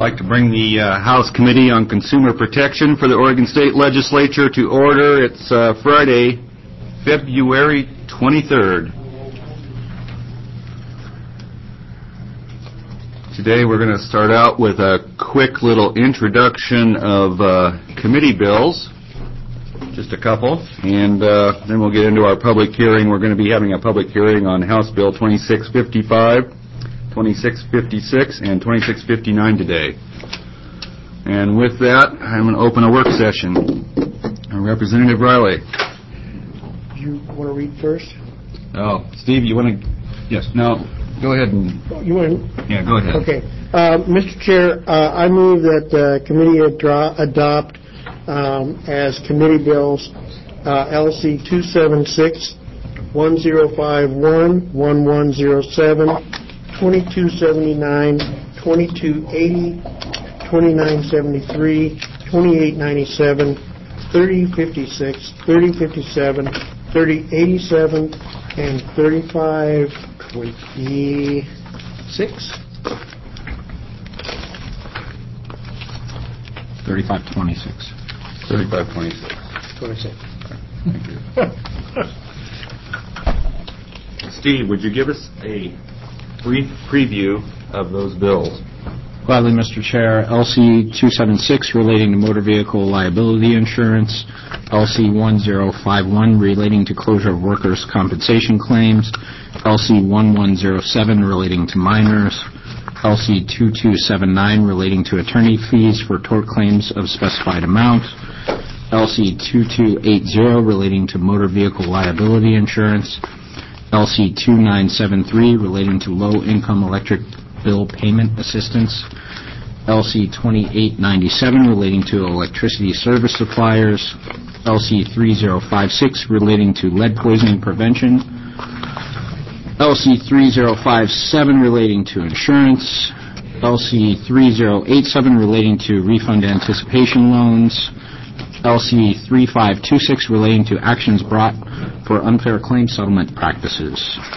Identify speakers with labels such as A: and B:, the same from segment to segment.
A: I'd like to bring the House Committee on Consumer Protection for the Oregon State Legislature to order. It's Friday, February 23rd. Today we're going to start out with a quick little introduction of committee bills, just a couple, and then we'll get into our public hearing. We're going to be having a public hearing on House Bill 2655, 2656, and 2659 today. And with that, I'm going to open a work session. Representative Riley.
B: You want to read first?
A: Oh, Steve, you want to? Yes. No. Go ahead and.
B: You want to?
A: Yeah, go ahead.
B: Okay. Mr. Chair, I move that the committee adopt as committee bills LC 276, 1051, 1107, 2279, 2280, 2973, 2897, 3056, 3057, 3087, and 3526.
A: 3526. 3526.
B: 26.
A: Thank you. Steve, would you give us a brief preview of those bills?
C: Gladly, Mr. Chair. LC 276 relating to motor vehicle liability insurance, LC 1051 relating to closure of workers' compensation claims, LC 1107 relating to minors, LC 2279 relating to attorney fees for tort claims of specified amount, LC 2280 relating to motor vehicle liability insurance, LC 2973 relating to low-income electric bill payment assistance, LC 2897 relating to electricity service suppliers, LC 3056 relating to lead poisoning prevention, LC 3057 relating to insurance, LC 3087 relating to refund anticipation loans, LC 3526 relating to actions brought for unfair claim settlement practices.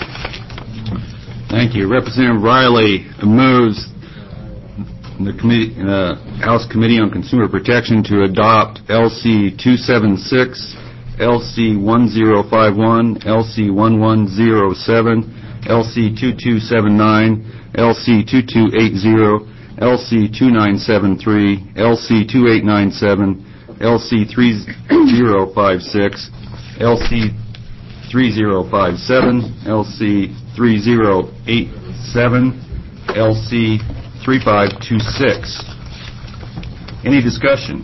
A: Thank you. Representative Riley moves the House Committee on Consumer Protection to adopt LC 276, LC 1051, LC 1107, LC 2279, LC 2280, LC 2973, LC 2897, LC 3056, LC 3057, LC 3087, LC 3526. Any discussion?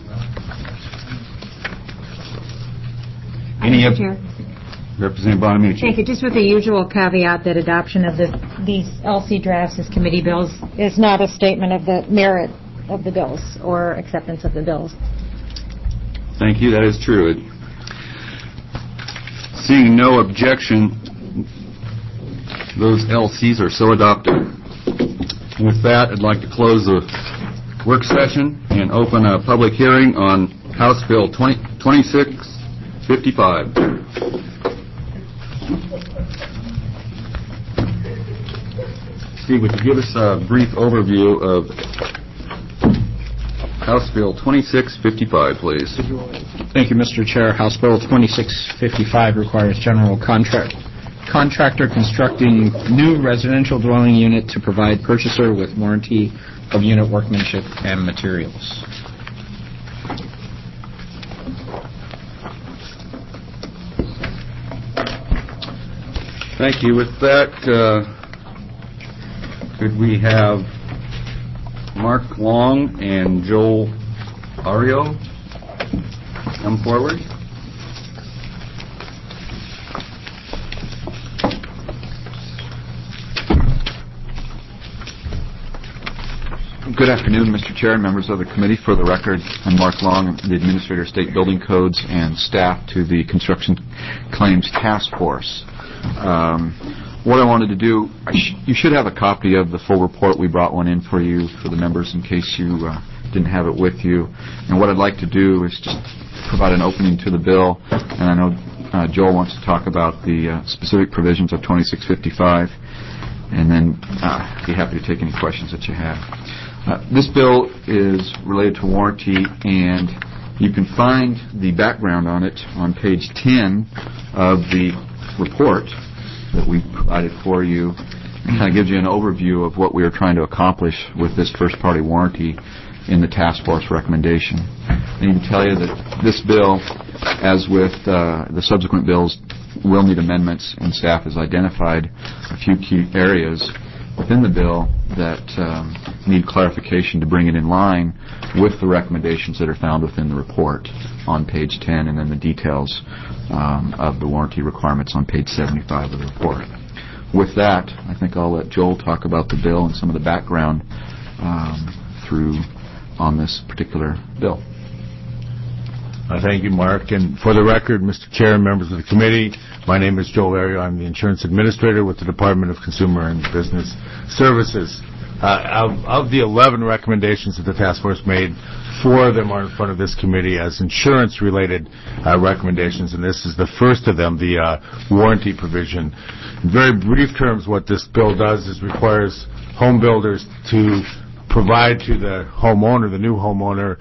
D: Mr. Chair.
A: Representative Bonamici.
D: Thank you. Just with the usual caveat that adoption of these LC drafts as committee bills is not a statement of the merit of the bills or acceptance of the bills.
A: Thank you. That is true. Seeing no objection, those LCs are so adopted. With that, I'd like to close the work session and open a public hearing on House Bill 2655. Steve, would you give us a brief overview of House Bill 2655, please?
C: Thank you, Mr. Chair. House Bill 2655 requires general contractor constructing new residential dwelling unit to provide purchaser with warranty of unit workmanship and materials.
A: Thank you. With that, could we have Mark Long and Joel Ario come forward?
E: Good afternoon, Mr. Chair and members of the committee. For the record, I'm Mark Long, the Administrator of State Building Codes and staff to the Construction Claims Task Force. What I wanted to do, you should have a copy of the full report. We brought one in for you, for the members, in case you didn't have it with you. And what I'd like to do is just provide an opening to the bill. And I know Joel wants to talk about the specific provisions of 2655. And then be happy to take any questions that you have. This bill is related to warranty, and you can find the background on it on page 10 of the report that we provided for you. It kind of gives you an overview of what we are trying to accomplish with this first-party warranty in the task force recommendation. I need to tell you that this bill, as with the subsequent bills, will need amendments, and staff has identified a few key areas within the bill that need clarification to bring it in line with the recommendations that are found within the report on page 10, and then the details of the warranty requirements on page 75 of the report. With that, I think I'll let Joel talk about the bill and some of the background on this particular bill.
F: Thank you, Mark. And for the record, Mr. Chair and members of the committee, my name is Joel Ario. I'm the insurance administrator with the Department of Consumer and Business Services. Of the 11 recommendations that the task force made, 4 of them are in front of this committee as insurance-related recommendations, and this is the first of them, the warranty provision. In very brief terms, what this bill does is requires home builders to provide to the homeowner, the new homeowner,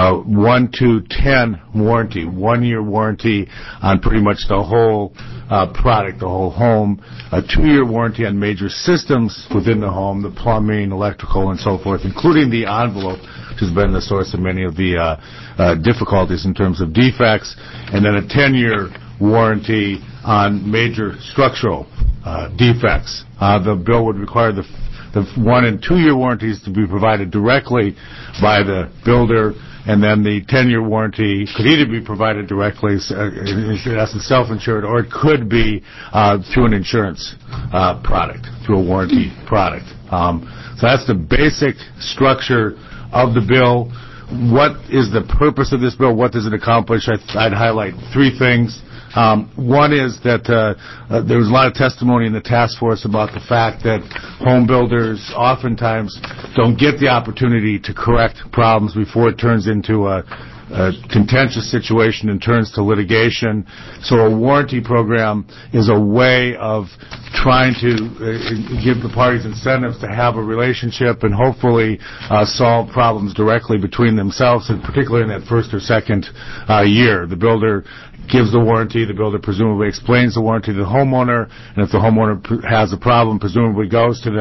F: 1 to 10 warranty, 1-year warranty on pretty much the whole product, the whole home, a 2-year warranty on major systems within the home, the plumbing, electrical, and so forth, including the envelope, which has been the source of many of the difficulties in terms of defects, and then a 10-year warranty on major structural defects. The bill would require the 1- and 2-year warranties to be provided directly by the builder, and then the 10-year warranty could either be provided directly as a self-insured, or it could be through an insurance product, through a warranty product. So that's the basic structure of the bill. What is the purpose of this bill? What does it accomplish? I'd highlight 3 things. One is that there was a lot of testimony in the task force about the fact that home builders oftentimes don't get the opportunity to correct problems before it turns into a contentious situation and turns to litigation. So a warranty program is a way of trying to give the parties incentives to have a relationship and hopefully solve problems directly between themselves, and particularly in that first or second year. The builder gives the warranty, the builder presumably explains the warranty to the homeowner, and if the homeowner has a problem, presumably goes to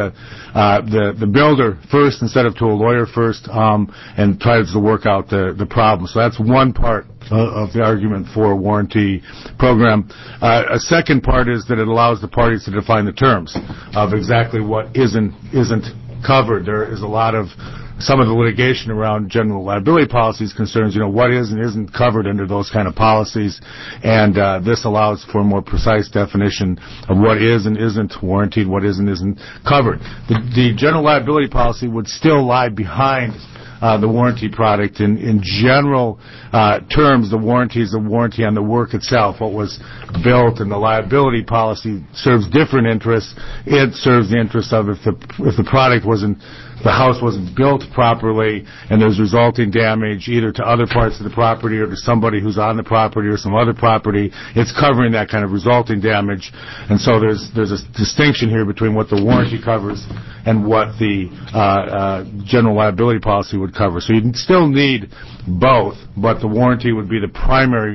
F: the builder first instead of to a lawyer first, and tries to work out the problem. So that's one part of the argument for a warranty program. A second part is that it allows the parties to define the terms of exactly what isn't covered. There is a lot of some of the litigation around general liability policies concerns, what is and isn't covered under those kind of policies, and this allows for a more precise definition of what is and isn't warranted, what is and isn't covered. The general liability policy would still lie behind the warranty product. In general terms, the warranty is a warranty on the work itself, what was built, and the liability policy serves different interests. It serves the interest of if the product the house wasn't built properly and there's resulting damage either to other parts of the property or to somebody who's on the property or some other property, it's covering that kind of resulting damage. And so there's a distinction here between what the warranty covers and what the general liability policy would cover. So you still need both, but the warranty would be the primary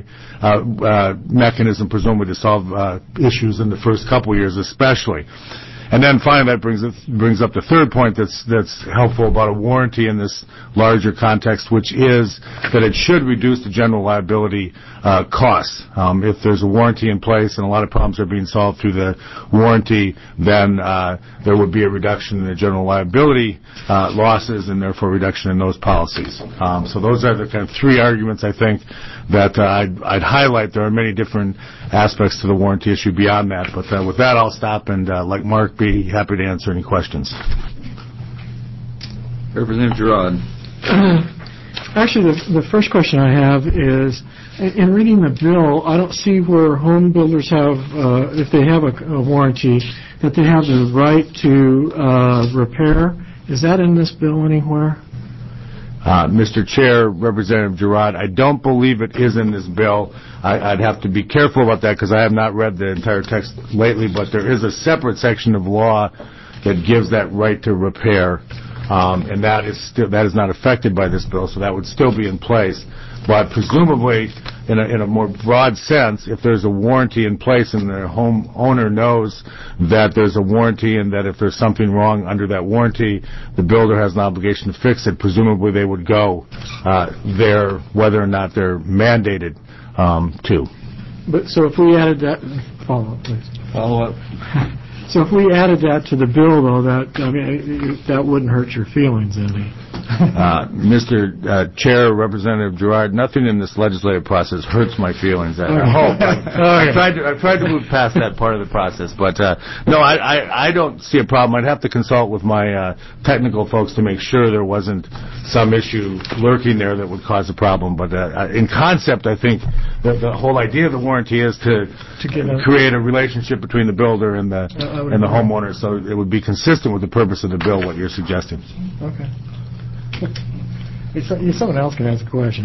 F: mechanism, presumably, to solve issues in the first couple years especially. And then finally, that brings up the third point that's helpful about a warranty in this larger context, which is that it should reduce the general liability costs. If there's a warranty in place and a lot of problems are being solved through the warranty, then there would be a reduction in the general liability losses and therefore a reduction in those policies. So those are the kind of 3 arguments, I think, that I'd highlight. There are many different aspects to the warranty issue beyond that, but with that, I'll stop and let Mark be happy to answer any questions.
A: Representative Girard.
B: Actually, the first question I have is, in reading the bill, I don't see where home builders have, if they have a warranty, that they have the right to repair. Is that in this bill anywhere?
F: Mr. Chair, Representative Girard, I don't believe it is in this bill. I'd have to be careful about that because I have not read the entire text lately, but there is a separate section of law that gives that right to repair. and that is not affected by this bill, so that would still be in place. But presumably, in a more broad sense, if there's a warranty in place and the homeowner knows that there's a warranty and that if there's something wrong under that warranty, the builder has an obligation to fix it, presumably they would go there whether or not they're mandated to.
B: But so if we added that, follow up, please.
F: Follow up.
B: So if we added that to the bill, though, that wouldn't hurt your feelings any.
F: Mr. Chair, Representative Gerard, nothing in this legislative process hurts my feelings. I hope. I tried to move past that part of the process, but no, I don't see a problem. I'd have to consult with my technical folks to make sure there wasn't some issue lurking there that would cause a problem. But in concept, I think the whole idea of the warranty is to create a relationship between the builder and the homeowner, so it would be consistent with the purpose of the bill, what you're suggesting.
B: Okay. Someone else can ask a question.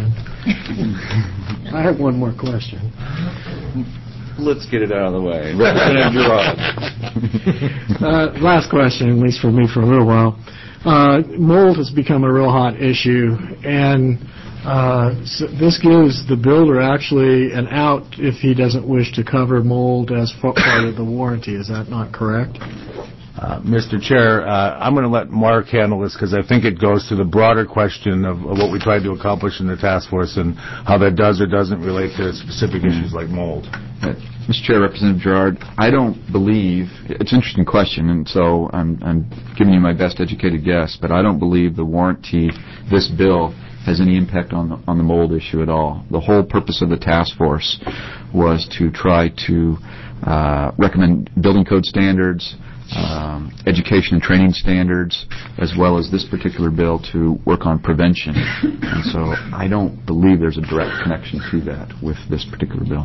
B: I have one more question.
A: Let's get it out of the way. Representative Gerard.
B: Last question, at least for me for a little while. Mold has become a real hot issue, and so this gives the builder actually an out if he doesn't wish to cover mold as part of the warranty. Is that not correct?
F: Mr. Chair, I'm going to let Mark handle this because I think it goes to the broader question of what we tried to accomplish in the task force and how that does or doesn't relate to specific issues like mold.
E: Mr. Chair, Representative Gerard, I don't believe, it's an interesting question, and so I'm giving you my best educated guess, but I don't believe the warranty, this bill, has any impact on the mold issue at all. The whole purpose of the task force was to try to recommend building code standards, education and training standards, as well as this particular bill to work on prevention. And so I don't believe there's a direct connection to that with this particular bill.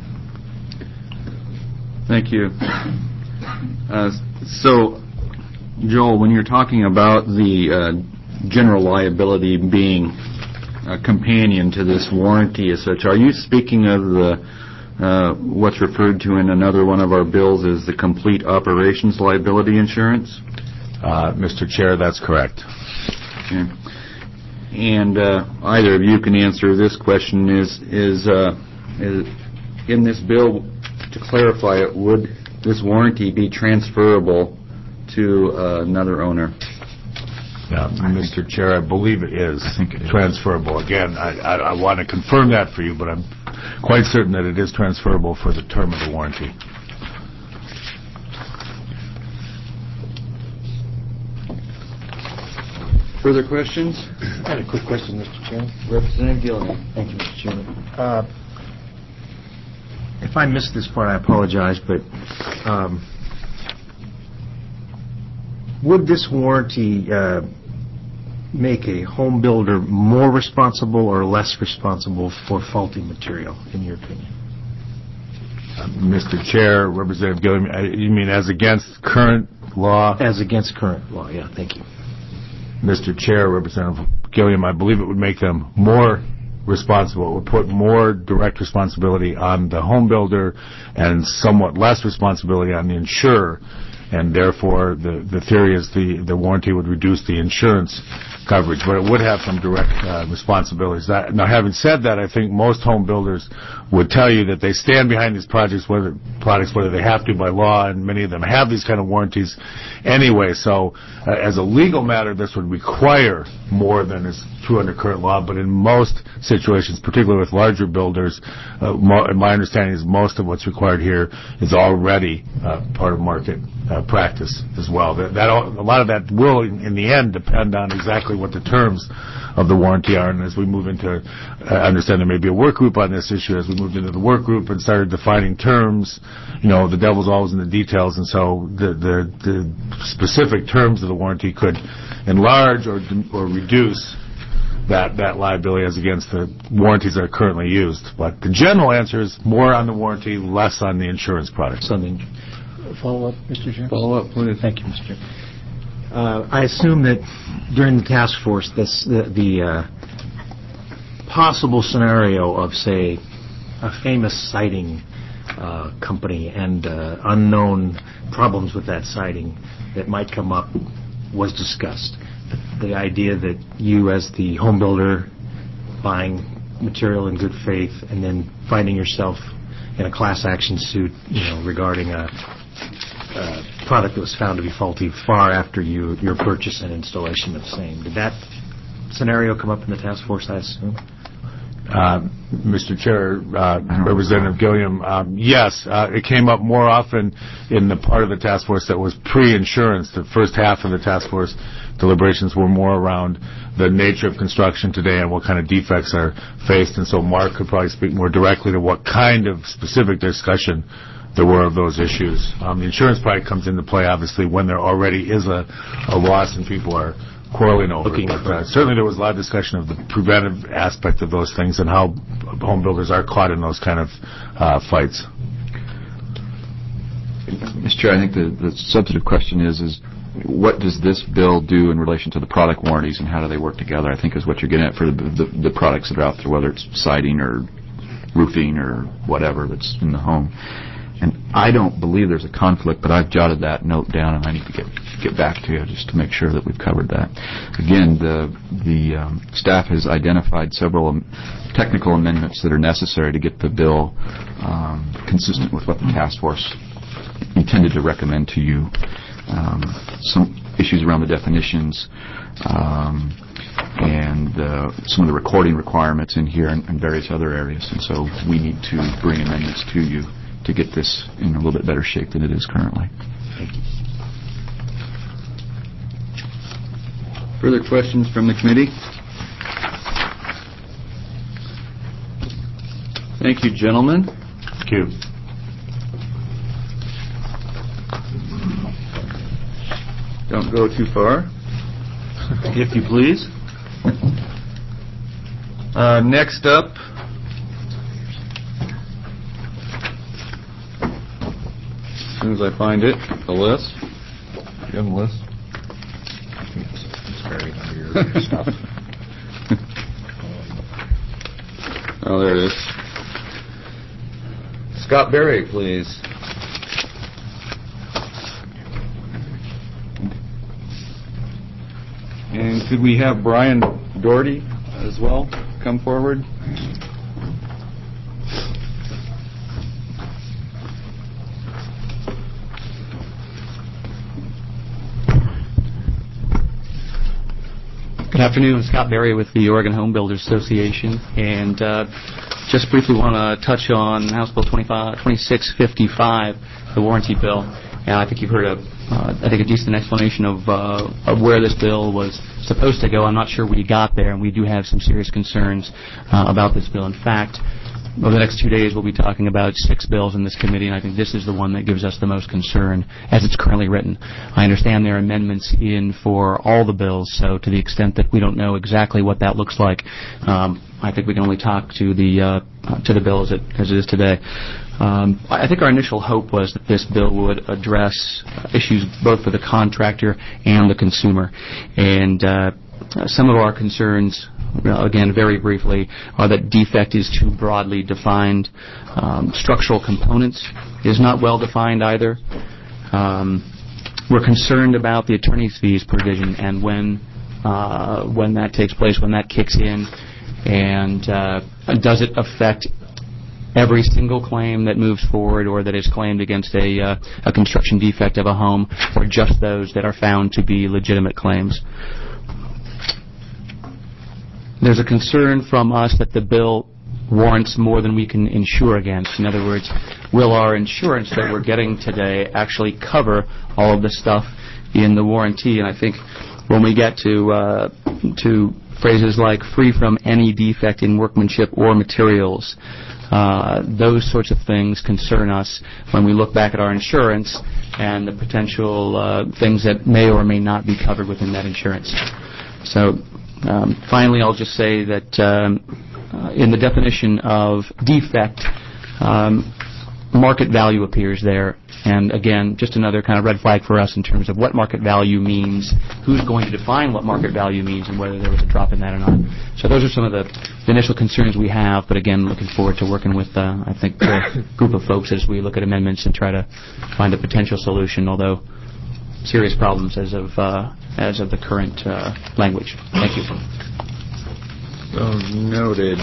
A: Thank you. So, Joel, when you're talking about the general liability being a companion to this warranty as such, are you speaking of the what's referred to in another one of our bills as the complete operations liability insurance?
F: Mr. Chair, that's correct.
A: Okay. And either of you can answer this question, is in this bill, to clarify it, would this warranty be transferable to another owner?
F: Mr. Chair, I believe it is transferable. Again, I want to confirm that for you, but I'm quite certain that it is transferable for the term of the warranty.
A: Further questions?
G: I had a quick question, Mr. Chairman.
A: Representative Gilliam.
G: Thank you, Mr. Chairman. If I missed this part, I apologize, but would this warranty make a home builder more responsible or less responsible for faulty material, in your opinion?
F: Mr. Chair, Representative Gilliam, you mean as against current law?
G: As against current law, yeah, thank you.
F: Mr. Chair, Representative Gilliam, I believe it would make them more responsible. It would put more direct responsibility on the home builder and somewhat less responsibility on the insurer. And therefore, the theory is the warranty would reduce the insurance coverage, but it would have some direct responsibilities. Now, having said that, I think most home builders would tell you that they stand behind these products whether they have to by law, and many of them have these kind of warranties anyway. So, as a legal matter, this would require more than is true under current law, but in most situations, particularly with larger builders, my understanding is most of what's required here is already part of market practice as well. A lot of that will, in the end, depend on exactly what the terms of the warranty are. And as we move into, I understand there may be a work group on this issue. As we moved into the work group and started defining terms, the devil's always in the details, and so the specific terms of the warranty could enlarge or reduce that liability as against the warranties that are currently used. But the general answer is more on the warranty, less on the insurance products.
G: Follow up, Mr. Chair?
A: Follow up, please.
G: Thank you, Mr. Chair. I assume that during the task force, the possible scenario of, say, a famous siding company and unknown problems with that siding that might come up was discussed. the idea that you, as the home builder, buying material in good faith and then finding yourself in a class action suit, regarding a product that was found to be faulty far after your purchase and installation of the same. Did that scenario come up in the task force, I assume?
F: Mr. Chair, Representative Gilliam, yes, it came up more often in the part of the task force that was pre-insurance. The first half of the task force deliberations were more around the nature of construction today and what kind of defects are faced, and so Mark could probably speak more directly to what kind of specific discussion there were of those issues. The insurance probably comes into play, obviously, when there already is a loss and people are quarreling over it. But certainly there was a lot of discussion of the preventive aspect of those things and how home builders are caught in those kind of fights.
E: Mr. Chair, I think the substantive question is what does this bill do in relation to the product warranties and how do they work together, I think is what you're getting at for the products that are out there, whether it's siding or roofing or whatever that's in the home. And I don't believe there's a conflict, but I've jotted that note down, and I need to get back to you just to make sure that we've covered that. Again, the staff has identified several technical amendments that are necessary to get the bill consistent with what the task force intended to recommend to you. Some issues around the definitions and some of the recording requirements in here and various other areas. And so we need to bring amendments to you to get this in a little bit better shape than it is currently.
G: Thank you.
A: Further questions from the committee? Thank you, gentlemen.
F: Thank you.
A: Don't go too far, if you please. Next up, as soon as I find it, the list.
E: You have a list? It's buried under your stuff.
A: Oh, there it is. Scott Berry, please. And could we have Brian Doherty as well come forward?
H: Good afternoon. Scott Berry with the Oregon Home Builders Association. And just briefly want to touch on House Bill 2655, the warranty bill. And I think you've heard I think a decent explanation of where this bill was supposed to go. I'm not sure we got there, and we do have some serious concerns about this bill. In fact, over the next 2 days, we'll be talking about 6 bills in this committee, and I think this is the one that gives us the most concern as it's currently written. I understand there are amendments in for all the bills, so to the extent that we don't know exactly what that looks like, I think we can only talk to the bill as it is today. I think our initial hope was that this bill would address issues both for the contractor and the consumer. And some of our concerns, again, very briefly, are that defect is too broadly defined. Structural components is not well defined either. We're concerned about the attorney's fees provision and when that takes place, when that kicks in, and does it affect every single claim that moves forward or that is claimed against a construction defect of a home, or just those that are found to be legitimate claims. There's a concern from us that the bill warrants more than we can insure against. In other words, will our insurance that we're getting today actually cover all of the stuff in the warranty? And I think when we get to phrases like free from any defect in workmanship or materials, those sorts of things concern us when we look back at our insurance and the potential things that may or may not be covered within that insurance. So finally, I'll just say that in the definition of defect, market value appears there. And again, just another kind of red flag for us in terms of what market value means, who's going to define what market value means, and whether there was a drop in that or not. So those are some of the initial concerns we have, but again, looking forward to working with, I think, a group of folks as we look at amendments and try to find a potential solution, although serious problems as of the current language. Thank you.
A: So noted.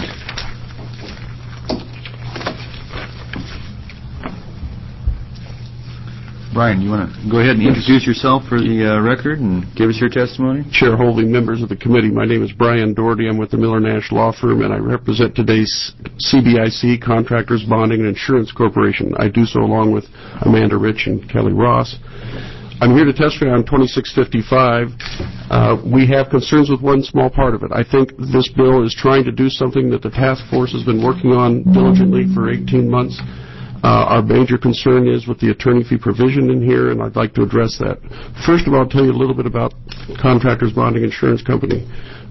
A: Brian, you want to go ahead and introduce yourself for the record and give us your testimony?
I: Chair Holding, members of the committee, my name is Brian Doherty. I'm with the Miller Nash Law Firm, and I represent today's CBIC, Contractors Bonding and Insurance Corporation. I do so along with Amanda Rich and Kelly Ross. I'm here to testify on 2655. We have concerns with one small part of it. I think this bill is trying to do something that the task force has been working on diligently for 18 months. Our major concern is with the attorney fee provision in here, and I'd like to address that. First of all, I'll tell you a little bit about Contractors Bonding Insurance Company.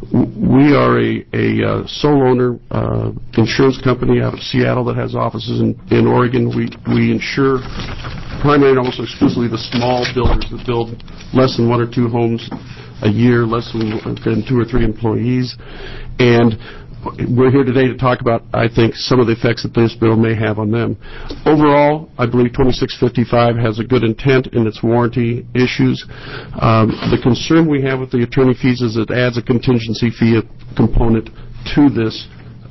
I: We are a sole owner insurance company out of Seattle that has offices in Oregon. We insure primarily and almost exclusively the small builders that build less than 1 or 2 homes a year, less than 2 or 3 employees. And we're here today to talk about, I think, some of the effects that this bill may have on them. Overall, I believe 2655 has a good intent in its warranty issues. The concern we have with the attorney fees is it adds a contingency fee component to this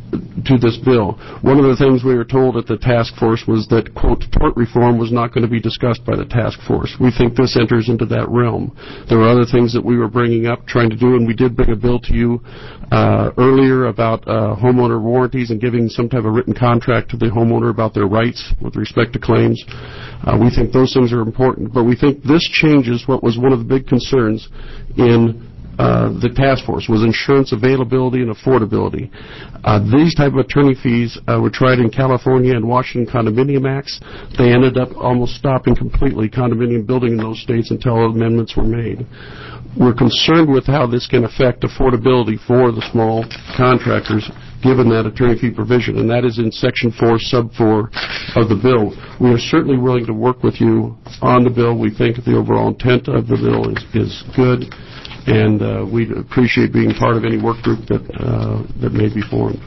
I: bill. One of the things we were told at the task force was that, quote, tort reform was not going to be discussed by the task force. We think this enters into that realm. There were other things that we were bringing up, trying to do, and we did bring a bill to you earlier about homeowner warranties and giving some type of written contract to the homeowner about their rights with respect to claims. We think those things are important, but we think this changes what was one of the big concerns in the task force was insurance availability and affordability. These type of attorney fees were tried in California and Washington condominium acts. They ended up almost stopping completely condominium building in those states until amendments were made. We're concerned with how this can affect affordability for the small contractors given that attorney fee provision, and that is in Section 4, Sub 4 of the bill. We are certainly willing to work with you on the bill. We think the overall intent of the bill is good, and we appreciate being part of any work group that may be formed.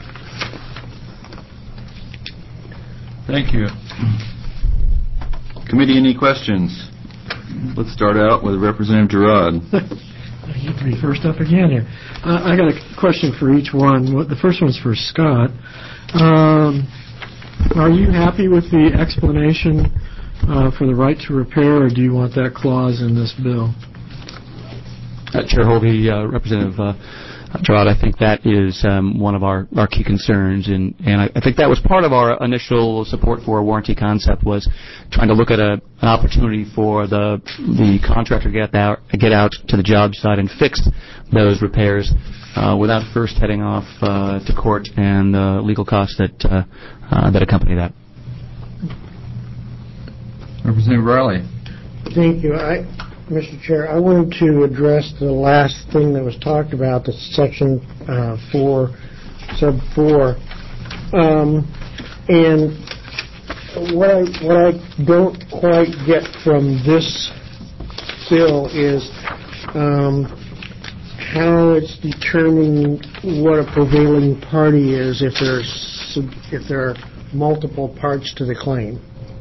A: Thank you. Committee, any questions? Let's start out with Representative Gerard.
B: You have to be first up again here. I got a question for each one. The first one's for Scott. Are you happy with the explanation for the right to repair, or do you want that clause in this bill?
H: Chair Hovey, Representative Gerard, I think that is one of our key concerns, and I think that was part of our initial support for a warranty concept, was trying to look at an opportunity for the contractor to get out to the job site and fix those repairs without first heading off to court and the legal costs that accompany that.
A: Representative Riley.
J: Thank you. Mr. Chair, I wanted to address the last thing that was talked about, the Section 4, Sub 4. And what I don't quite get from this bill is how it's determining what a prevailing party is if there are multiple parts to the claim.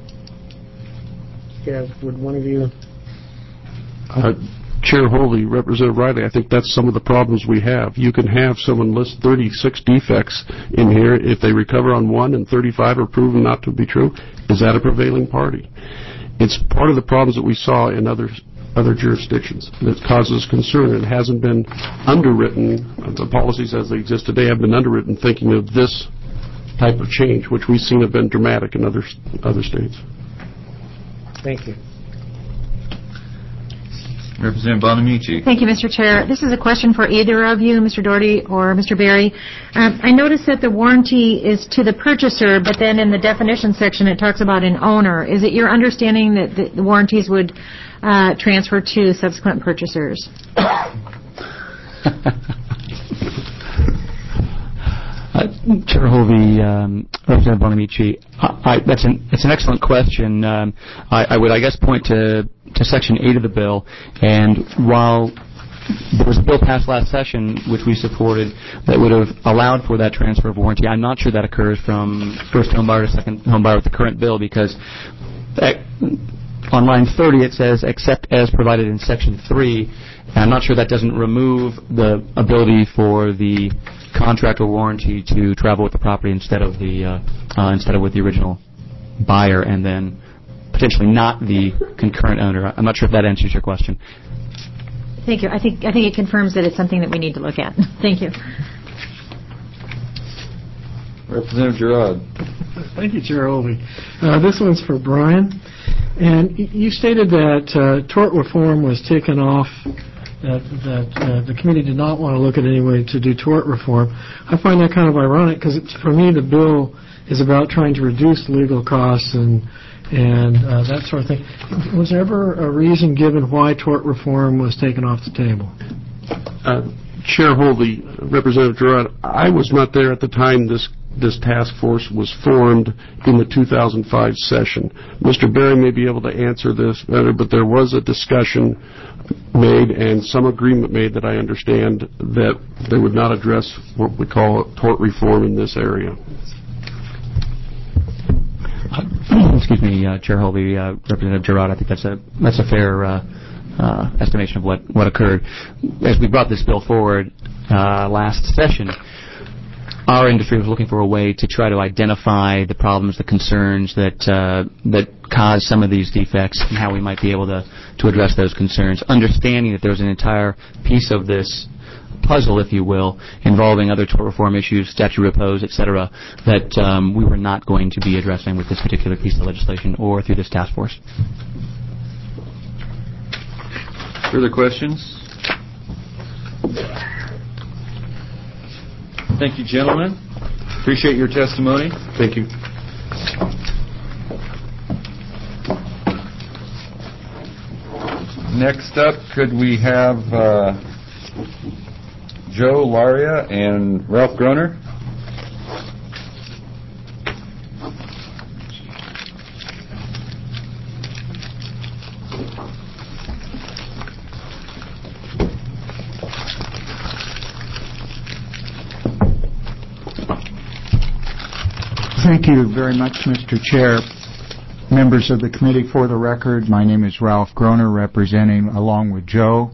J: Yeah, would one of you...
I: Chair Holy, Representative Riley, I think that's some of the problems we have. You can have someone list 36 defects in here. If they recover on 1 and 35 are proven not to be true, is that a prevailing party? It's part of the problems that we saw in other jurisdictions that causes concern. It hasn't been underwritten. The policies as they exist today have been underwritten thinking of this type of change, which we've seen have been dramatic in other states.
J: Thank you.
A: Representative Bonamici.
D: Thank you, Mr. Chair. This is a question for either of you, Mr. Doherty or Mr. Berry. I noticed that the warranty is to the purchaser, but then in the definition section it talks about an owner. Is it your understanding that the warranties would transfer to subsequent purchasers?
H: Chair Hovey, Representative Bonamici, it's an excellent question. I would, I guess, point to Section 8 of the bill, and while there was a bill passed last session which we supported that would have allowed for that transfer of warranty, I'm not sure that occurs from first home buyer to second home buyer with the current bill, because On line 30, it says, except as provided in Section 3. And I'm not sure that doesn't remove the ability for the contract or warranty to travel with the property instead of with the original buyer, and then potentially not the concurrent owner. I'm not sure if that answers your question.
D: Thank you. I think it confirms that it's something that we need to look at. Thank you.
A: Representative Girard.
B: Thank you, Chair Olvey. This one's for Brian. And you stated that tort reform was taken off, that the committee did not want to look at any way to do tort reform. I find that kind of ironic because, for me, the bill is about trying to reduce legal costs and that sort of thing. Was there ever a reason given why tort reform was taken off the table?
I: Chair Holvey, Representative Girard, I was not there at the time this task force was formed in the 2005 session. Mr. Berry may be able to answer this better, but there was a discussion made and some agreement made that I understand that they would not address what we call tort reform in this area.
H: Excuse me, Chair Holvey, Representative Girard, I think that's a fair estimation of what occurred. As we brought this bill forward last session, our industry was looking for a way to try to identify the problems, the concerns that cause some of these defects, and how we might be able to address those concerns, understanding that there was an entire piece of this puzzle, if you will, involving other tort reform issues, statute of repose, etc., that we were not going to be addressing with this particular piece of legislation or through this task force.
A: Further questions? Thank you, gentlemen. Appreciate your testimony.
I: Thank you.
A: Next up, could we have Joe Laria and Ralph Groner?
K: Thank you very much, Mr. Chair. Members of the committee, for the record, my name is Ralph Groner, representing, along with Joe,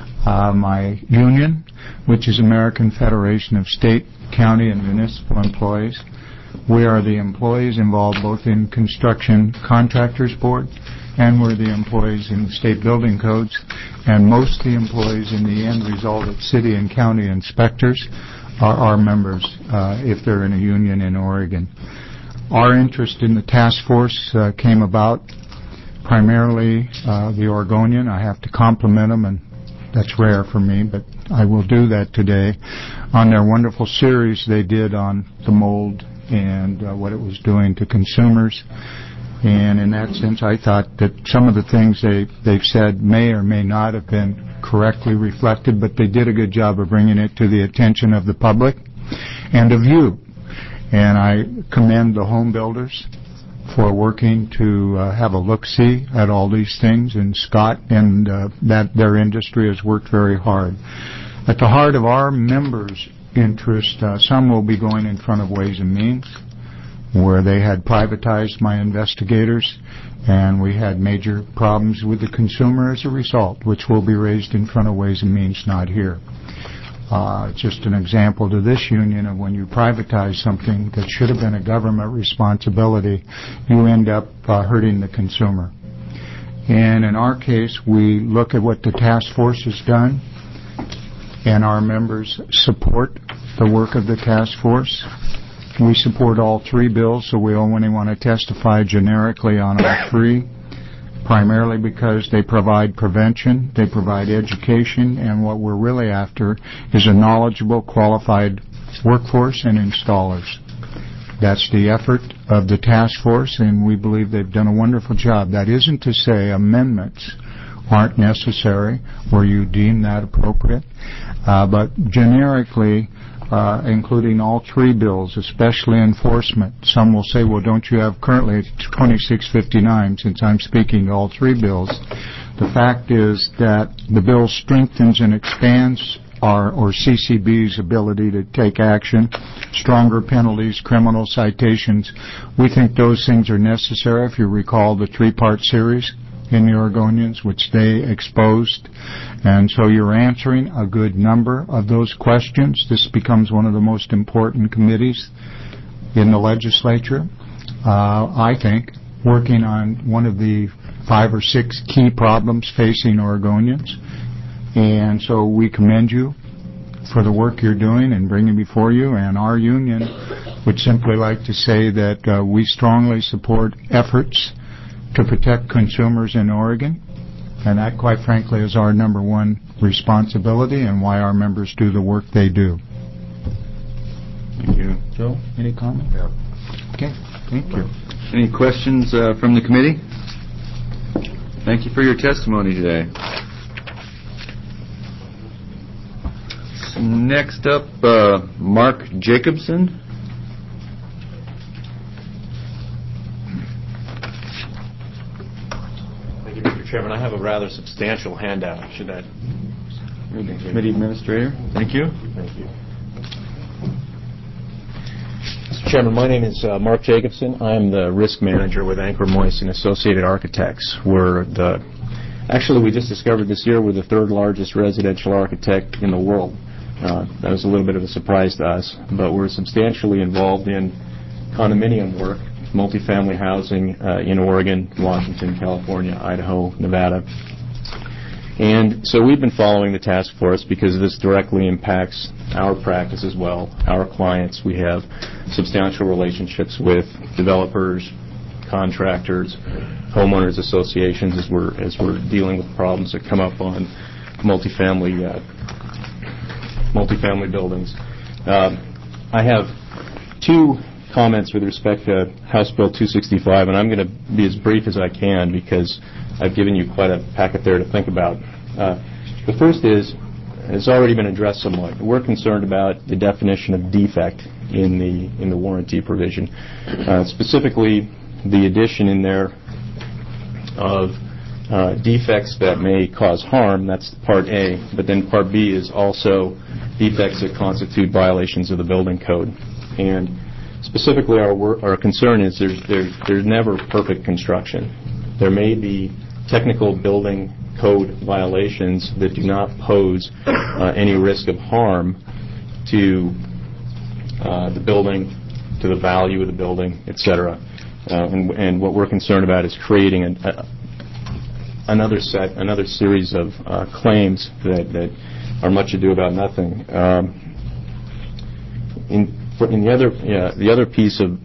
K: my union, which is American Federation of State, County, and Municipal Employees. We are the employees involved both in Construction Contractors Board, and we're the employees in the state building codes, and most of the employees in the end result of city and county inspectors are our members if they're in a union in Oregon. Our interest in the task force came about primarily the Oregonian. I have to compliment them, and that's rare for me, but I will do that today, on their wonderful series they did on the mold and what it was doing to consumers. And in that sense, I thought that some of the things they've said may or may not have been correctly reflected, but they did a good job of bringing it to the attention of the public and of you. And I commend the home builders for working to have a look-see at all these things, and Scott and that their industry has worked very hard. At the heart of our members' interest, some will be going in front of Ways and Means, where they had privatized my investigators, and we had major problems with the consumer as a result, which will be raised in front of Ways and Means, not here. Just an example to this union of when you privatize something that should have been a government responsibility, you end up hurting the consumer. And in our case, we look at what the task force has done, and our members support the work of the task force. We support all three bills, so we only want to testify generically on all three, primarily because they provide prevention, they provide education, and what we're really after is a knowledgeable, qualified workforce and installers. That's the effort of the task force, and we believe they've done a wonderful job. That isn't to say amendments aren't necessary where you deem that appropriate, but generically, including all three bills, especially enforcement. Some will say, well, don't you have currently 2659, since I'm speaking to all three bills. The fact is that the bill strengthens and expands or CCB's ability to take action, stronger penalties, criminal citations. We think those things are necessary. If you recall the three-part series, in the Oregonians, which they exposed. And so you're answering a good number of those questions. This becomes one of the most important committees in the legislature. I think, working on one of the 5 or 6 key problems facing Oregonians. And so we commend you for the work you're doing and bringing before you, and our union would simply like to say that we strongly support efforts to protect consumers in Oregon, and that, quite frankly, is our number one responsibility and why our members do the work they do.
A: Thank you.
K: Joe, any comment?
A: Yeah.
K: Okay, thank you.
A: Any questions from the committee? Thank you for your testimony today. Next up, Mark Jacobson.
L: Thank you, Mr. Chairman. I have a rather substantial handout. Should that...
A: Committee Administrator. Thank you.
L: Thank you. Mr. Chairman, my name is Mark Jacobson. I'm the risk manager with Anchor Moyse and Associated Architects. Actually, we just discovered this year we're the 3rd largest residential architect in the world. That was a little bit of a surprise to us, but we're substantially involved in condominium work, multifamily housing in Oregon, Washington, California, Idaho, Nevada. And so we've been following the task force because this directly impacts our practice as well, our clients. We have substantial relationships with developers, contractors, homeowners associations as we're dealing with problems that come up on multifamily buildings. I have 2 comments with respect to House Bill 265, and I'm going to be as brief as I can because I've given you quite a packet there to think about. The first has already been addressed somewhat. We're concerned about the definition of defect in the warranty provision, specifically the addition in there of defects that may cause harm. That's Part A, but then Part B is also defects that constitute violations of the building code. And specifically, our concern is there's never perfect construction. There may be technical building code violations that do not pose any risk of harm to the building, to the value of the building, etc. And what we're concerned about is creating another series of claims that are much ado about nothing. The other piece of,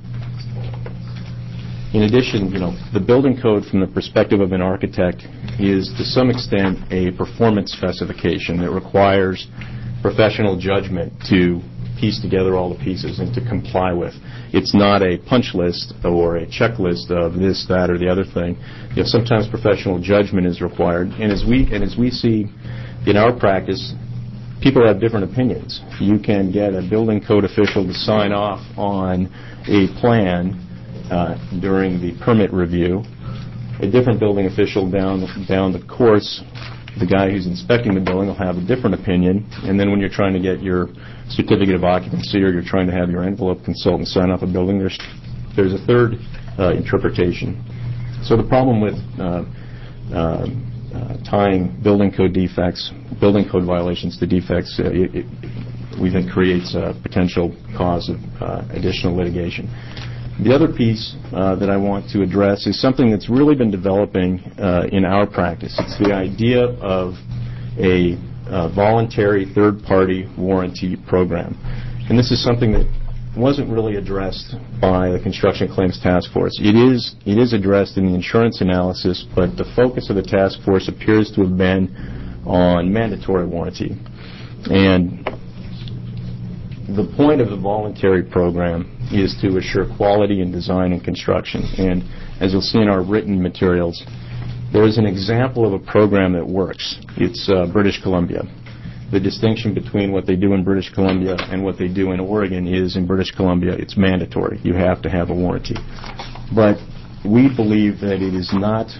L: in addition, the building code from the perspective of an architect is to some extent a performance specification that requires professional judgment to piece together all the pieces and to comply with. It's not a punch list or a checklist of this, that, or the other thing. Sometimes professional judgment is required, and as we see in our practice, people have different opinions. You can get a building code official to sign off on a plan during the permit review. A different building official down the course, the guy who's inspecting the building, will have a different opinion. And then when you're trying to get your certificate of occupancy or you're trying to have your envelope consultant sign off a building, there's a third interpretation. So the problem with tying building code violations to defects, we think creates a potential cause of additional litigation. The other piece that I want to address is something that's really been developing in our practice. It's the idea of a voluntary third-party warranty program. And this is something that wasn't really addressed by the Construction Claims Task Force. It is addressed in the insurance analysis, but the focus of the task force appears to have been on mandatory warranty. And the point of the voluntary program is to assure quality in design and construction. And as you'll see in our written materials, there is an example of a program that works. It's British Columbia. The distinction between what they do in British Columbia and what they do in Oregon is in British Columbia it's mandatory. You have to have a warranty. But we believe that it is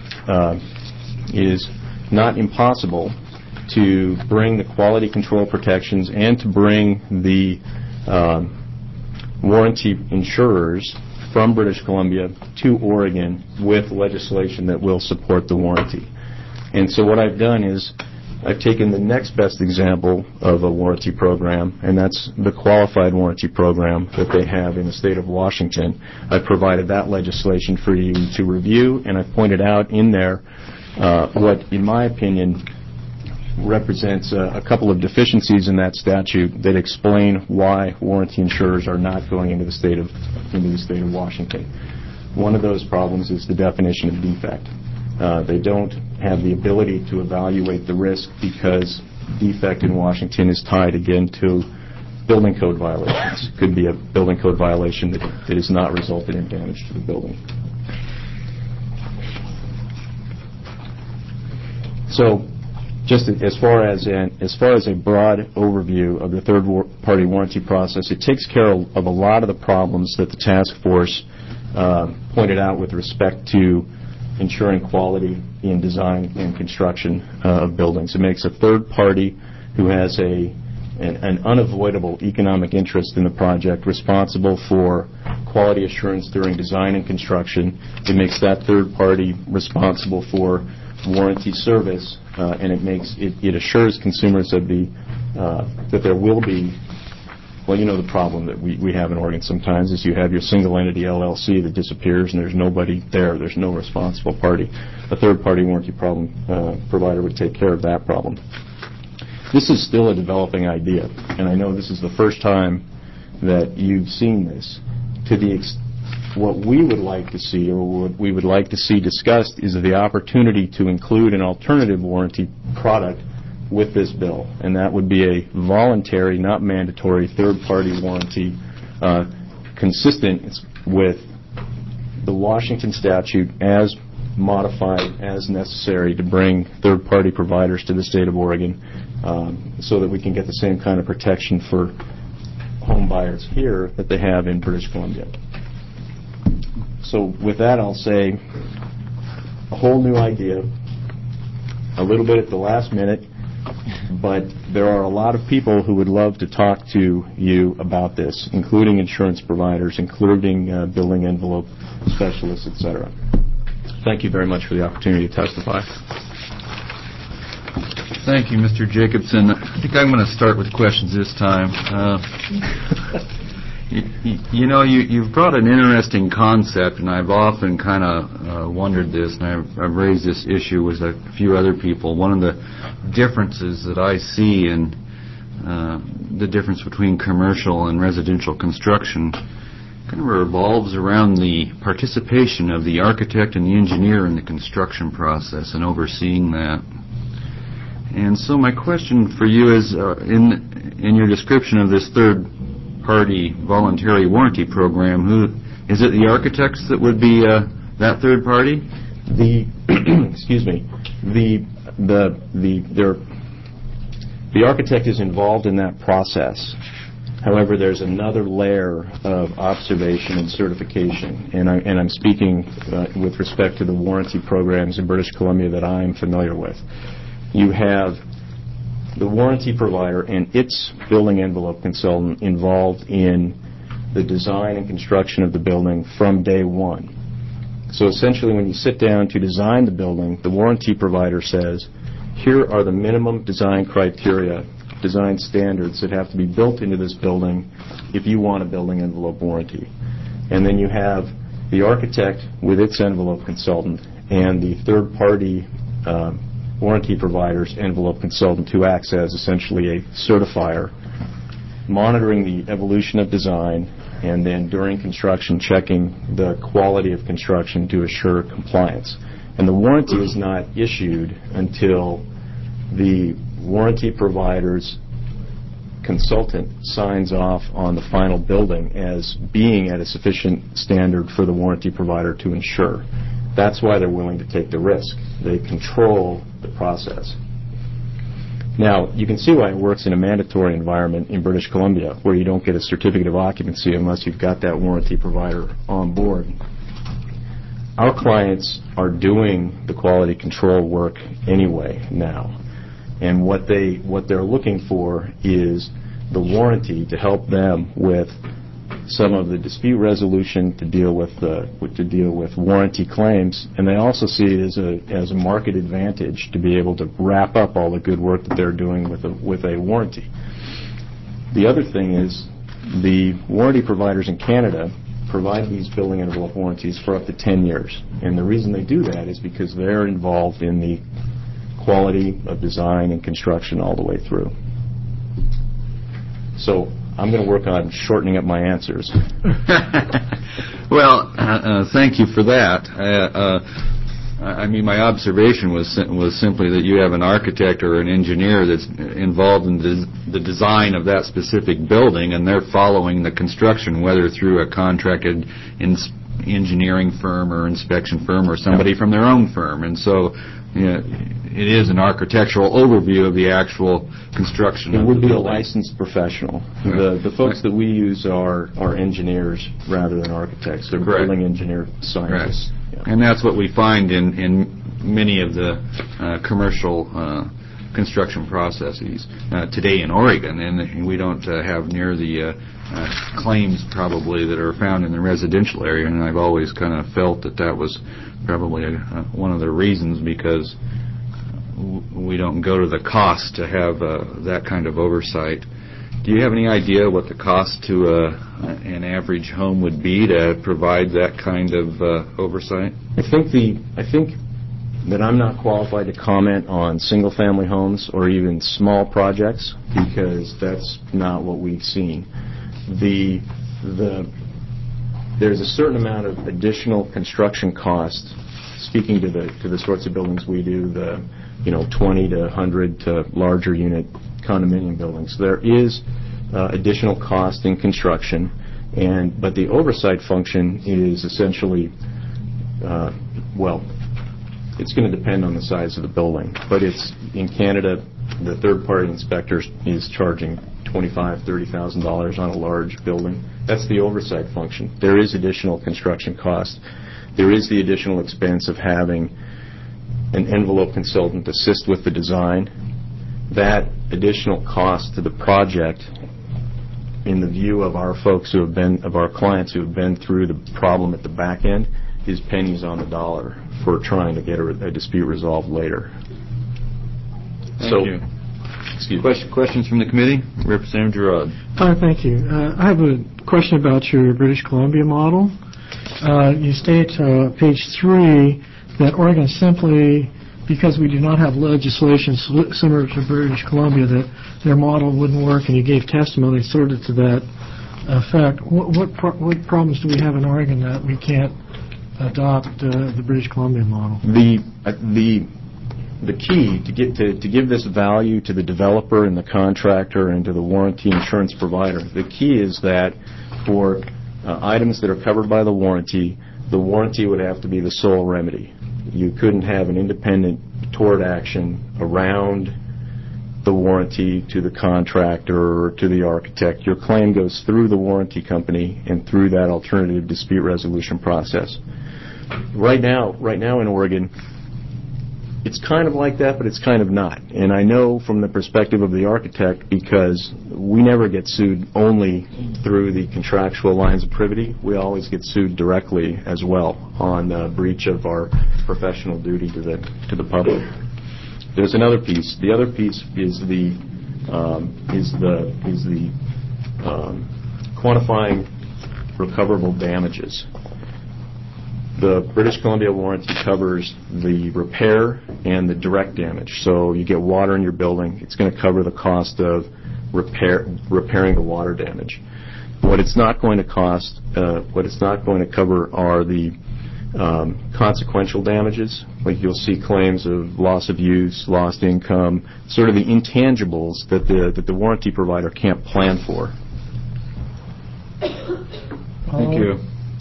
L: not impossible to bring the quality control protections and to bring the warranty insurers from British Columbia to Oregon with legislation that will support the warranty. And so what I've done is I've taken the next best example of a warranty program, and that's the qualified warranty program that they have in the state of Washington. I've provided that legislation for you to review, and I've pointed out in there what, in my opinion, represents a couple of deficiencies in that statute that explain why warranty insurers are not going into the state of Washington. One of those problems is the definition of defect. They don't have the ability to evaluate the risk because defect in Washington is tied again to building code violations. It could be a building code violation that has not resulted in damage to the building. So, just as far as a broad overview of the third-party warranty process, it takes care of a lot of the problems that the task force pointed out with respect to ensuring quality in design and construction of buildings. It makes a third party who has an unavoidable economic interest in the project responsible for quality assurance during design and construction. It makes that third party responsible for warranty service, and it assures consumers that there will be. Well, you know the problem that we have in Oregon sometimes is you have your single entity LLC that disappears and there's nobody there. There's no responsible party. A third-party warranty provider would take care of that problem. This is still a developing idea, and I know this is the first time that you've seen this. What we would like to see, or what we would like to see discussed, is the opportunity to include an alternative warranty product with this bill, and that would be a voluntary, not mandatory, third-party warranty consistent with the Washington statute as modified as necessary to bring third-party providers to the state of Oregon so that we can get the same kind of protection for home buyers here that they have in British Columbia. So with that, I'll say a whole new idea, a little bit at the last minute, but there are a lot of people who would love to talk to you about this, including insurance providers, including billing envelope specialists, etc. Thank you very much for the opportunity to testify.
A: Thank you, Mr. Jacobson. I think I'm going to start with questions this time. You've brought an interesting concept, and I've often kind of wondered this, and I've raised this issue with a few other people. One of the differences that I see in the difference between commercial and residential construction kind of revolves around the participation of the architect and the engineer in the construction process and overseeing that. And so my question for you is, in your description of this third-party voluntary warranty program, is it the architects that would be that third party?
L: Excuse me. The architect is involved in that process. However, there's another layer of observation and certification, and I'm speaking with respect to the warranty programs in British Columbia that I'm familiar with. You have the warranty provider and its building envelope consultant involved in the design and construction of the building from day one. So essentially, when you sit down to design the building, the warranty provider says, here are the minimum design criteria, design standards that have to be built into this building if you want a building envelope warranty. And then you have the architect with its envelope consultant and the third-party warranty provider's envelope consultant who acts as essentially a certifier, monitoring the evolution of design, and then during construction checking the quality of construction to assure compliance. And the warranty is not issued until the warranty provider's consultant signs off on the final building as being at a sufficient standard for the warranty provider to insure. That's why they're willing to take the risk. They control the process. Now, you can see why it works in a mandatory environment in British Columbia, where you don't get a certificate of occupancy unless you've got that warranty provider on board. Our clients are doing the quality control work anyway now. And what they're looking for is the warranty to help them with some of the dispute resolution to deal with warranty claims, and they also see it as a market advantage to be able to wrap up all the good work that they're doing with a warranty. The other thing is the warranty providers in Canada provide these building envelope warranties for up to 10 years, and the reason they do that is because they're involved in the quality of design and construction all the way through. So I'm going to work on shortening up my answers.
A: Well, thank you for that. I mean, my observation was simply that you have an architect or an engineer that's involved in the design of that specific building, and they're following the construction, whether through a contracted engineering firm or inspection firm or somebody from their own firm. And so it is an architectural overview of the actual construction.
L: It would be a licensed professional. The folks that we use are engineers rather than architects. They're building engineer scientists. Yeah.
A: And that's what we find in many of the commercial construction processes today in Oregon, and we don't have near the claims probably that are found in the residential area, and I've always kind of felt that was probably one of the reasons, because we don't go to the cost to have that kind of oversight. Do you have any idea what the cost to an average home would be to provide that kind of oversight?
L: I think that I'm not qualified to comment on single-family homes or even small projects, because that's not what we've seen. There's a certain amount of additional construction cost. Speaking to the sorts of buildings we do, the 20 to 100 to larger unit condominium buildings, there is additional cost in construction, but the oversight function is essentially, it's going to depend on the size of the building. But it's in Canada, the third-party inspector is charging $25,000, $30,000 on a large building. That's the oversight function. There is additional construction cost. There is the additional expense of having an envelope consultant assist with the design. That additional cost to the project, in the view of our folks of our clients who have been through the problem at the back end, is pennies on the dollar for trying to get a dispute resolved later.
A: Thank you. Questions from the committee? Representative Girard.
B: Thank you. I have a question about your British Columbia model. You state, page 3, that Oregon simply, because we do not have legislation similar to British Columbia, that their model wouldn't work, and you gave testimony sort of to that effect. What problems do we have in Oregon that we can't adopt the British Columbia model?
L: The key to give this value to the developer and the contractor and to the warranty insurance provider, the key is that for items that are covered by the warranty would have to be the sole remedy. You couldn't have an independent tort action around the warranty to the contractor or to the architect. Your claim goes through the warranty company and through that alternative dispute resolution process. Right now in Oregon, it's kind of like that, but it's kind of not. And I know from the perspective of the architect, because we never get sued only through the contractual lines of privity. We always get sued directly as well on breach of our professional duty to the public. There's another piece. The other piece is the quantifying recoverable damages. The British Columbia warranty covers the repair and the direct damage. So you get water in your building, it's going to cover the cost of repairing the water damage. What it's not going to cost, what it's not going to cover are the consequential damages. Like you'll see claims of loss of use, lost income, sort of the intangibles that the warranty provider can't plan for.
A: Thank you.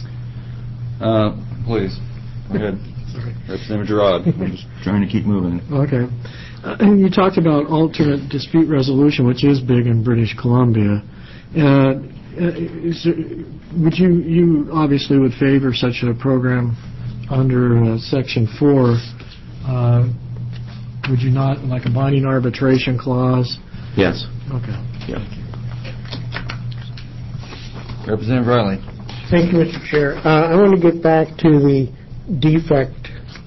A: Please. Go ahead. Representative Girard. I'm just trying to keep moving.
B: Okay. And you talked about alternate dispute resolution, which is big in British Columbia. Would you obviously would favor such a program under Section 4? Would you not, like a binding arbitration clause?
L: Yes.
B: Okay.
L: Yeah.
A: Representative Riley.
J: Thank you, Mr. Chair. I want to get back to the defect.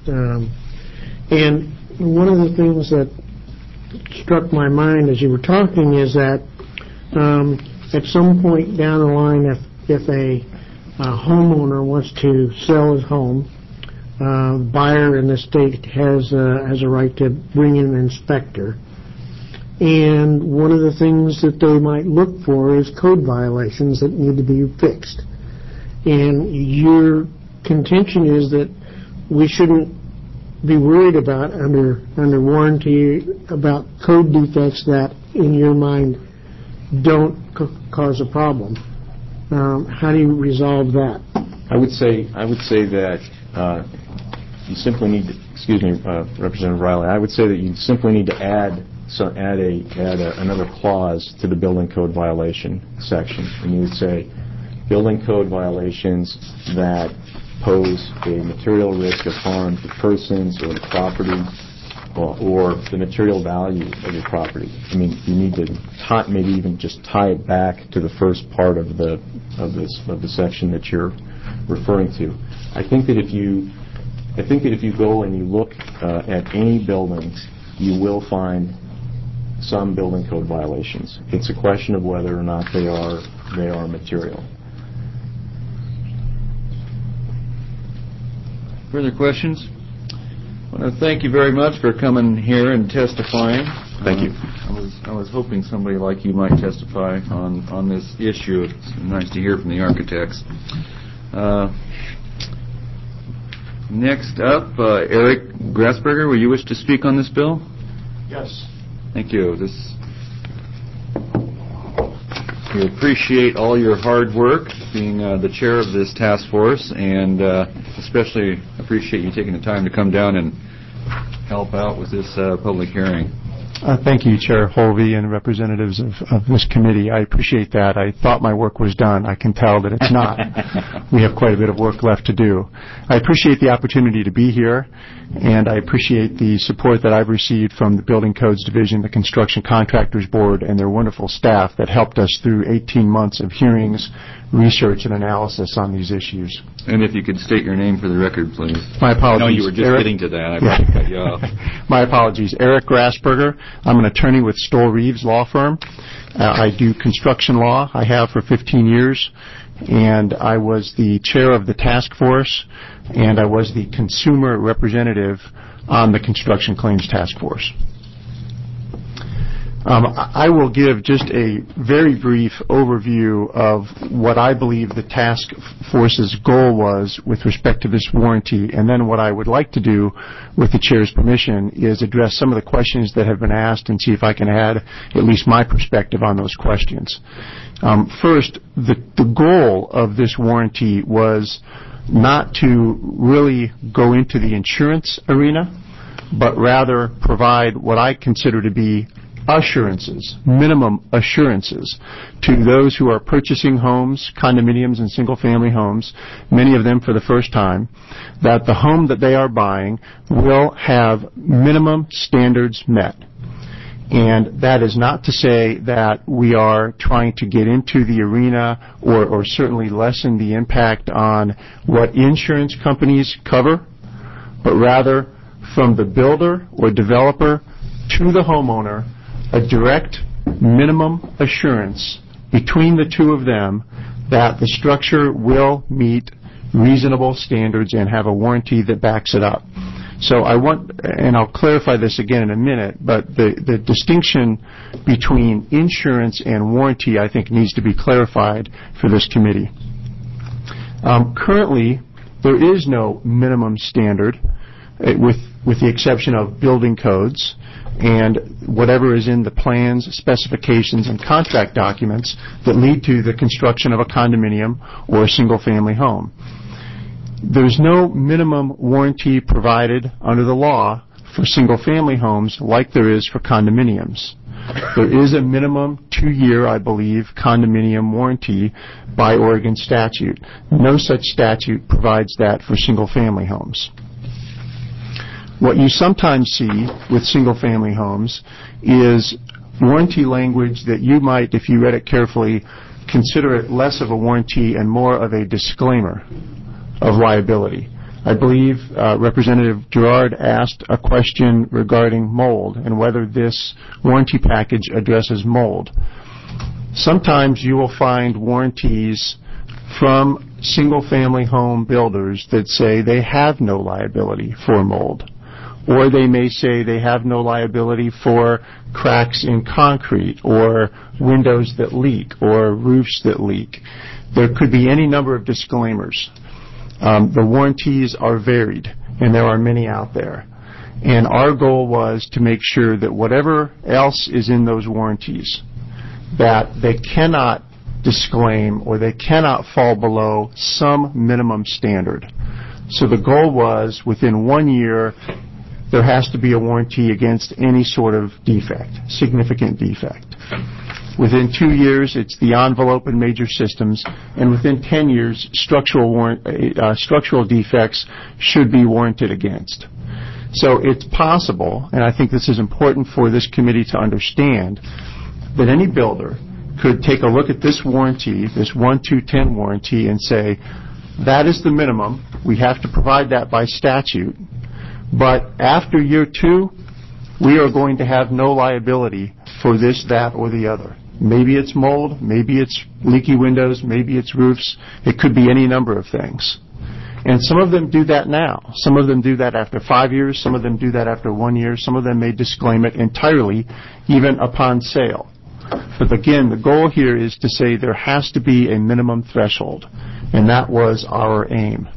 J: And one of the things that struck my mind as you were talking is that at some point down the line, if a homeowner wants to sell his home, the buyer in the state has a right to bring in an inspector. And one of the things that they might look for is code violations that need to be fixed. And your contention is that we shouldn't be worried about under warranty about code defects that, in your mind, don't cause a problem. How do you resolve that?
L: I would say that you simply need to, excuse me, Representative Riley, I would say that you simply need to add another clause to the building code violation section, and you would say building code violations that pose a material risk of harm to persons or the property or the material value of the property. I mean, you need to maybe even just tie it back to the first part of the section that you're referring to. I think that if you go and you look at any building, you will find some building code violations. It's a question of whether or not they are material.
A: Further questions? I want to thank you very much for coming here and testifying.
L: Thank you.
A: I was hoping somebody like you might testify on this issue. It's nice to hear from the architects. Next up, Eric Grasberger, will you wish to speak on this bill?
M: Yes.
A: Thank you. We appreciate all your hard work being the chair of this task force, and especially appreciate you taking the time to come down and help out with this public hearing.
M: Thank you, Chair Holvey and representatives of this committee. I appreciate that. I thought my work was done. I can tell that it's not. We have quite a bit of work left to do. I appreciate the opportunity to be here, and I appreciate the support that I've received from the Building Codes Division, the Construction Contractors Board, and their wonderful staff that helped us through 18 months of hearings, research, and analysis on these issues.
A: And if you could state your name for the record, please.
M: My apologies.
A: I know you were just getting to that. I might have cut you off.
M: My apologies. Eric Grasberger. I'm an attorney with Stoll Reeves Law Firm. I do construction law. I have for 15 years. And I was the chair of the task force, and I was the consumer representative on the construction claims task force. I will give just a very brief overview of what I believe the task force's goal was with respect to this warranty, and then what I would like to do, with the chair's permission, is address some of the questions that have been asked and see if I can add at least my perspective on those questions. First, the goal of this warranty was not to really go into the insurance arena, but rather provide what I consider to be assurances, minimum assurances, to those who are purchasing homes, condominiums, and single-family homes, many of them for the first time, that the home that they are buying will have minimum standards met. And that is not to say that we are trying to get into the arena or certainly lessen the impact on what insurance companies cover, but rather from the builder or developer to the homeowner, a direct minimum assurance between the two of them that the structure will meet reasonable standards and have a warranty that backs it up. So I want, and I'll clarify this again in a minute, but the distinction between insurance and warranty, I think, needs to be clarified for this committee. Currently, there is no minimum standard, with the exception of building codes and whatever is in the plans, specifications, and contract documents that lead to the construction of a condominium or a single-family home. There's no minimum warranty provided under the law for single-family homes like there is for condominiums. There is a minimum 2-year, I believe, condominium warranty by Oregon statute. No such statute provides that for single-family homes. What you sometimes see with single-family homes is warranty language that you might, if you read it carefully, consider it less of a warranty and more of a disclaimer of liability. I believe Representative Gerard asked a question regarding mold and whether this warranty package addresses mold. Sometimes you will find warranties from single-family home builders that say they have no liability for mold. Or they may say they have no liability for cracks in concrete or windows that leak or roofs that leak. There could be any number of disclaimers. The warranties are varied, and there are many out there. And our goal was to make sure that whatever else is in those warranties, that they cannot disclaim or they cannot fall below some minimum standard. So the goal was within 1 year, there has to be a warranty against any sort of defect, significant defect. Within 2 years, it's the envelope and major systems, and within 10 years, structural defects should be warranted against. So it's possible, and I think this is important for this committee to understand, that any builder could take a look at this warranty, this 1-2-10 warranty, and say, that is the minimum. We have to provide that by statute. But after year 2, we are going to have no liability for this, that, or the other. Maybe it's mold, maybe it's leaky windows, maybe it's roofs. It could be any number of things. And some of them do that now. Some of them do that after 5 years. Some of them do that after 1 year. Some of them may disclaim it entirely, even upon sale. But again, the goal here is to say there has to be a minimum threshold, and that was our aim.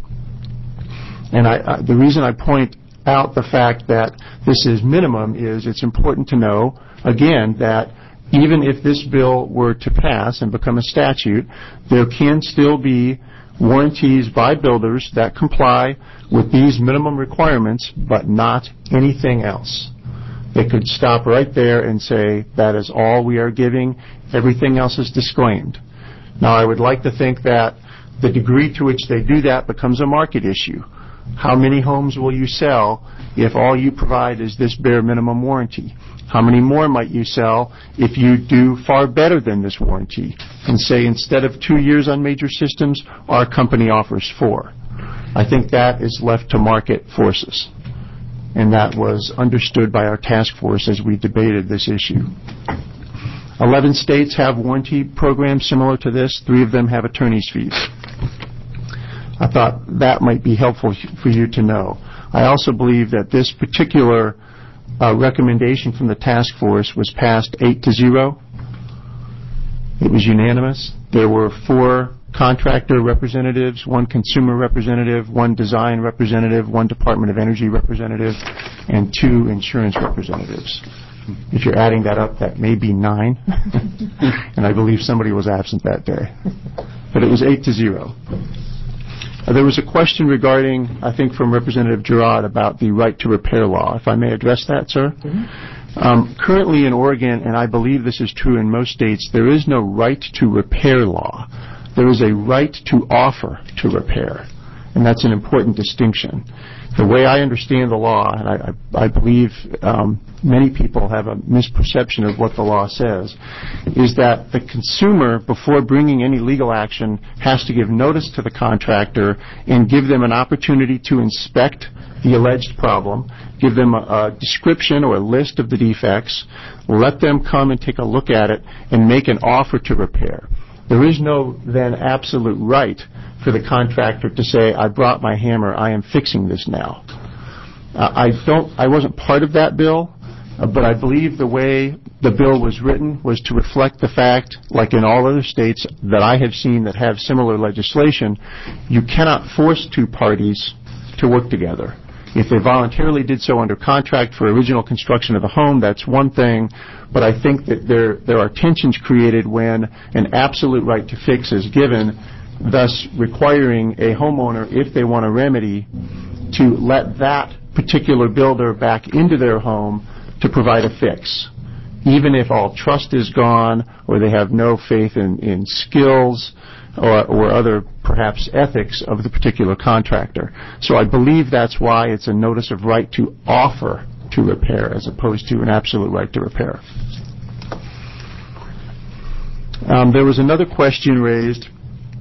M: And the reason I point out the fact that this is minimum is it's important to know, again, that even if this bill were to pass and become a statute, there can still be warranties by builders that comply with these minimum requirements, but not anything else. They could stop right there and say, that is all we are giving, everything else is disclaimed. Now, I would like to think that the degree to which they do that becomes a market issue. How many homes will you sell if all you provide is this bare minimum warranty? How many more might you sell if you do far better than this warranty and say instead of 2 years on major systems, our company offers 4? I think that is left to market forces. And that was understood by our task force as we debated this issue. 11 states have warranty programs similar to this. 3 of them have attorney's fees. I thought that might be helpful for you to know. I also believe that this particular recommendation from the task force was passed 8-0. It was unanimous. There were 4 contractor representatives, 1 consumer representative, 1 design representative, 1 Department of Energy representative, and 2 insurance representatives. If you're adding that up, that may be 9. And I believe somebody was absent that day. But it was 8-0. There was a question regarding, I think from Representative Gerard, about the right to repair law. If I may address that, sir? Mm-hmm. Currently in Oregon, and I believe this is true in most states, there is no right to repair law. There is a right to offer to repair, and that's an important distinction. The way I understand the law, and I believe many people have a misperception of what the law says, is that the consumer, before bringing any legal action, has to give notice to the contractor and give them an opportunity to inspect the alleged problem, give them a description or a list of the defects, let them come and take a look at it, and make an offer to repair. There is no then absolute right for the contractor to say, I brought my hammer, I am fixing this now. I wasn't part of that bill, but I believe the way the bill was written was to reflect the fact, like in all other states that I have seen that have similar legislation, you cannot force 2 parties to work together. If they voluntarily did so under contract for original construction of the home, that's one thing, but I think that there are tensions created when an absolute right to fix is given, thus requiring a homeowner, if they want a remedy, to let that particular builder back into their home to provide a fix, even if all trust is gone or they have no faith in skills or other, perhaps, ethics of the particular contractor. So I believe that's why it's a notice of right to offer to repair as opposed to an absolute right to repair. There was another question raised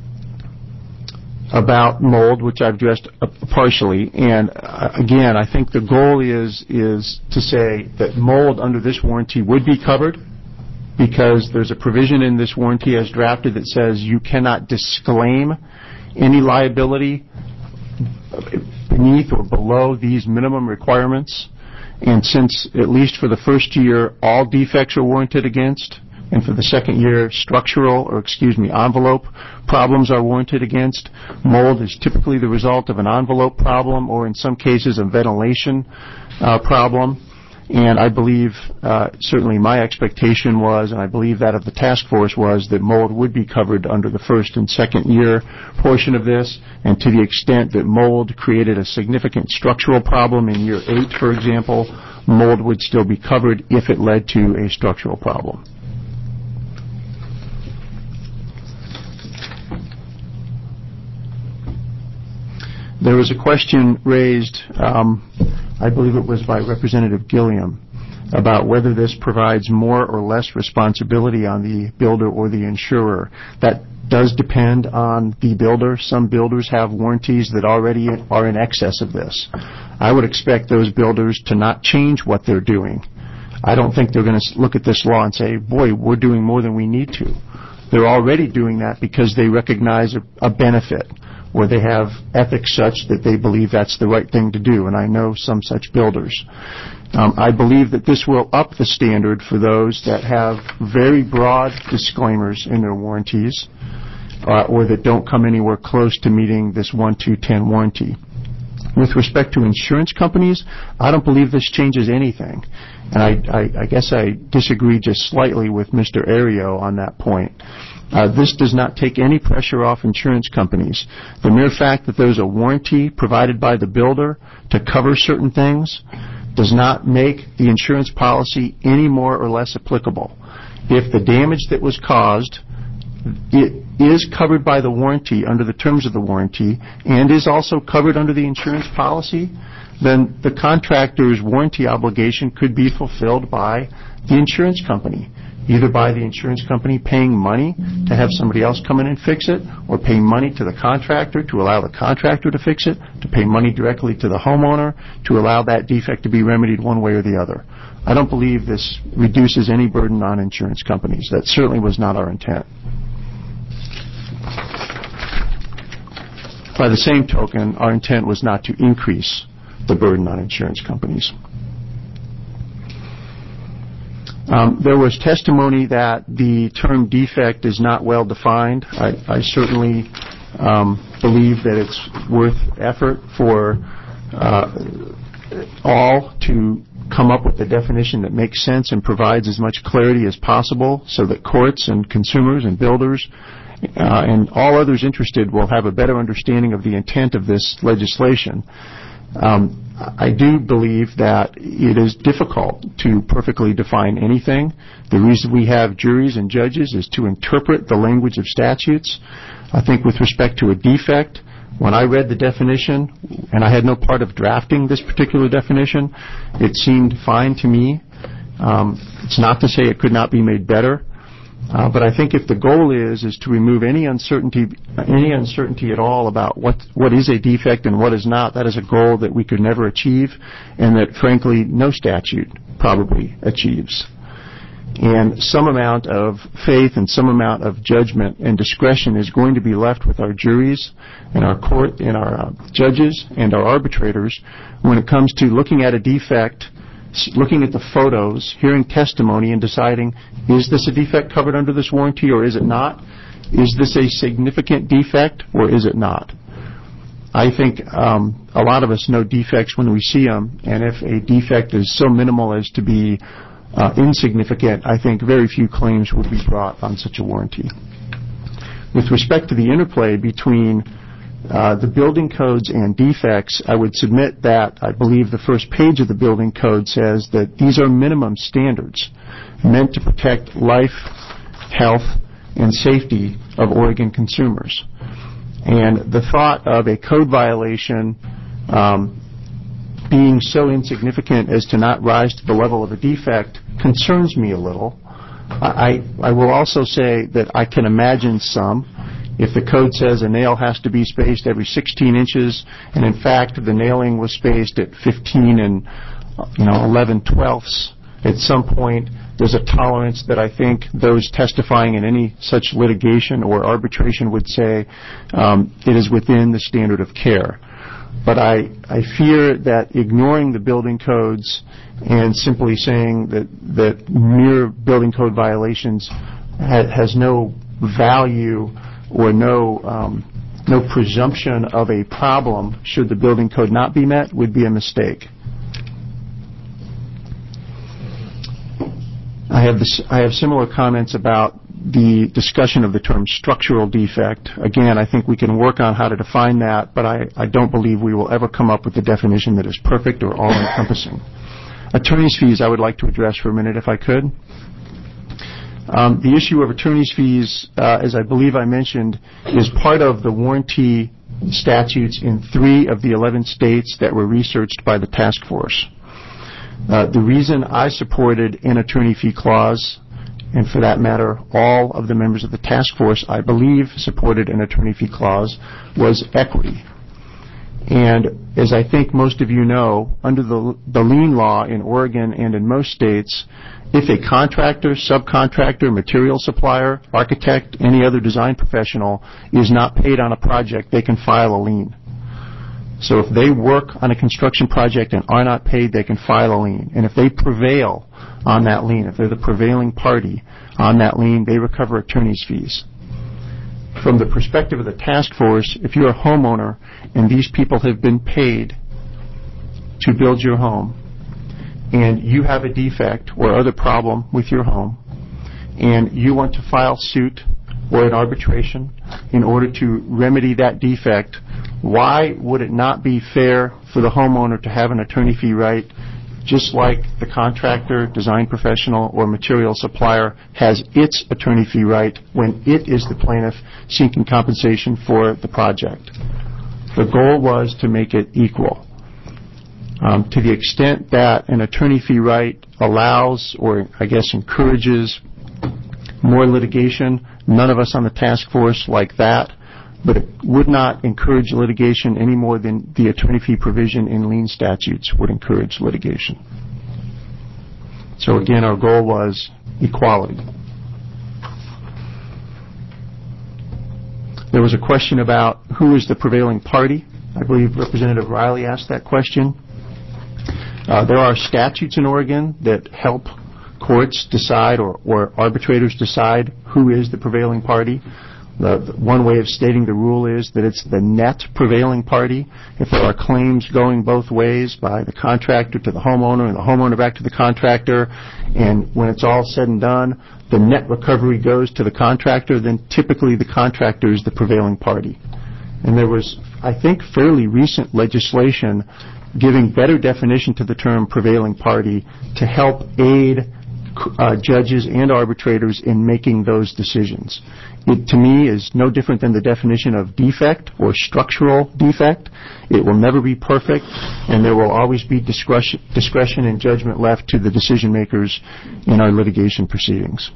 M: about mold, which I've addressed partially. And again, I think the goal is to say that mold under this warranty would be covered, because there's a provision in this warranty as drafted that says you cannot disclaim any liability beneath or below these minimum requirements. And since, at least for the first year, all defects are warranted against, and for the second year, envelope problems are warranted against, mold is typically the result of an envelope problem or in some cases a ventilation problem. And I believe, certainly my expectation was, and I believe that of the task force was, that mold would be covered under the first and second year portion of this. And to the extent that mold created a significant structural problem in year 8, for example, mold would still be covered if it led to a structural problem. There was a question raised, I believe it was by Representative Gilliam, about whether this provides more or less responsibility on the builder or the insurer. That does depend on the builder. Some builders have warranties that already are in excess of this. I would expect those builders to not change what they're doing. I don't think they're going to look at this law and say, boy, we're doing more than we need to. They're already doing that because they recognize a benefit, or they have ethics such that they believe that's the right thing to do, and I know some such builders. I believe that this will up the standard for those that have very broad disclaimers in their warranties, or that don't come anywhere close to meeting this 1-2-10 warranty. With respect to insurance companies, I don't believe this changes anything. And I guess I disagree just slightly with Mr. Ario on that point. This does not take any pressure off insurance companies. The mere fact that there's a warranty provided by the builder to cover certain things does not make the insurance policy any more or less applicable. If the damage that was caused it is covered by the warranty under the terms of the warranty and is also covered under the insurance policy, then the contractor's warranty obligation could be fulfilled by the insurance company, either by the insurance company paying money to have somebody else come in and fix it, or paying money to the contractor to allow the contractor to fix it, to pay money directly to the homeowner to allow that defect to be remedied one way or the other. I don't believe this reduces any burden on insurance companies. That certainly was not our intent. By the same token, our intent was not to increase the burden on insurance companies. There was testimony that the term defect is not well defined. I certainly believe that it's worth effort for all to come up with a definition that makes sense and provides as much clarity as possible so that courts and consumers and builders and all others interested will have a better understanding of the intent of this legislation. I do believe that it is difficult to perfectly define anything. The reason we have juries and judges is to interpret the language of statutes. I think with respect to a defect, when I read the definition, and I had no part of drafting this particular definition, it seemed fine to me. It's not to say it could not be made better. But I think if the goal is to remove any uncertainty at all about what is a defect and what is not, that is a goal that we could never achieve, and that frankly no statute probably achieves. And some amount of faith and some amount of judgment and discretion is going to be left with our juries and our court and our judges and our arbitrators when it comes to looking at a defect, looking at the photos, hearing testimony, and deciding, is this a defect covered under this warranty or is it not? Is this a significant defect or is it not? I think a lot of us know defects when we see them, and if a defect is so minimal as to be insignificant, I think very few claims would be brought on such a warranty. With respect to the interplay between the building codes and defects, I would submit that I believe the first page of the building code says that these are minimum standards meant to protect life, health, and safety of Oregon consumers. And the thought of a code violation being so insignificant as to not rise to the level of a defect concerns me a little. I will also say that I can imagine some. If the code says a nail has to be spaced every 16 inches, and in fact the nailing was spaced at 15 and 11 twelfths, at some point there's a tolerance that I think those testifying in any such litigation or arbitration would say it is within the standard of care. But I fear that ignoring the building codes and simply saying that mere building code violations has no value or no presumption of a problem should the building code not be met would be a mistake. I have similar comments about the discussion of the term structural defect. Again, I think we can work on how to define that, but I don't believe we will ever come up with a definition that is perfect or all-encompassing. Attorney's fees I would like to address for a minute if I could. The issue of attorney's fees, as I believe I mentioned, is part of the warranty statutes in 3 of the 11 states that were researched by the task force. The reason I supported an attorney fee clause, and for that matter, all of the members of the task force, I believe, supported an attorney fee clause, was equity. And as I think most of you know, under the lien law in Oregon and in most states, if a contractor, subcontractor, material supplier, architect, any other design professional is not paid on a project, they can file a lien. So if they work on a construction project and are not paid, they can file a lien. And if they prevail on that lien, if they're the prevailing party on that lien, they recover attorney's fees. From the perspective of the task force, if you're a homeowner and these people have been paid to build your home, and you have a defect or other problem with your home, and you want to file suit or an arbitration in order to remedy that defect, why would it not be fair for the homeowner to have an attorney fee right just like the contractor, design professional, or material supplier has its attorney fee right when it is the plaintiff seeking compensation for the project? The goal was to make it equal. To the extent that an attorney fee right allows or, I guess, encourages more litigation, none of us on the task force like that, but it would not encourage litigation any more than the attorney fee provision in lien statutes would encourage litigation. So again, our goal was equality. There was a question about who is the prevailing party. I believe Representative Riley asked that question. There are statutes in Oregon that help courts decide or arbitrators decide who is the prevailing party. The one way of stating the rule is that it's the net prevailing party. If there are claims going both ways by the contractor to the homeowner and the homeowner back to the contractor, and when it's all said and done, the net recovery goes to the contractor, then typically the contractor is the prevailing party. And there was, I think, fairly recent legislation giving better definition to the term prevailing party to help aid judges and arbitrators in making those decisions. It, to me, is no different than the definition of defect or structural defect. It will never be perfect, and there will always be discretion and judgment left to the decision makers in our litigation proceedings.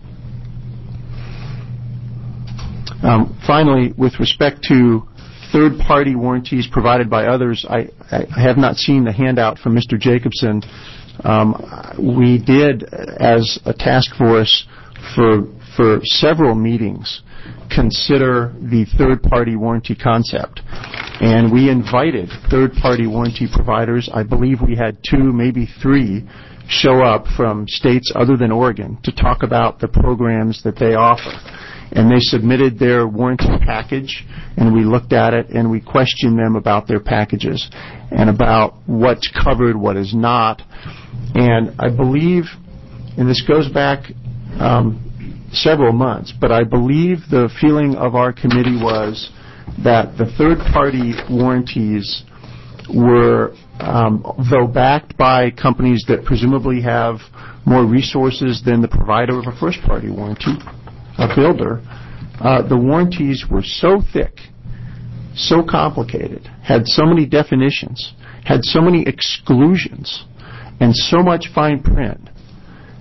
M: Finally, with respect to third-party warranties provided by others, I have not seen the handout from Mr. Jacobson. We did, as a task force, for several meetings, consider the third-party warranty concept. And we invited third-party warranty providers. I believe we had 2, maybe 3, show up from states other than Oregon to talk about the programs that they offer. And they submitted their warranty package, and we looked at it, and we questioned them about their packages and about what's covered, what is not. And I believe, and this goes back several months, but I believe the feeling of our committee was that the third-party warranties were, though backed by companies that presumably have more resources than the provider of a first-party warranty, a builder, the warranties were so thick, so complicated, had so many definitions, had so many exclusions, and so much fine print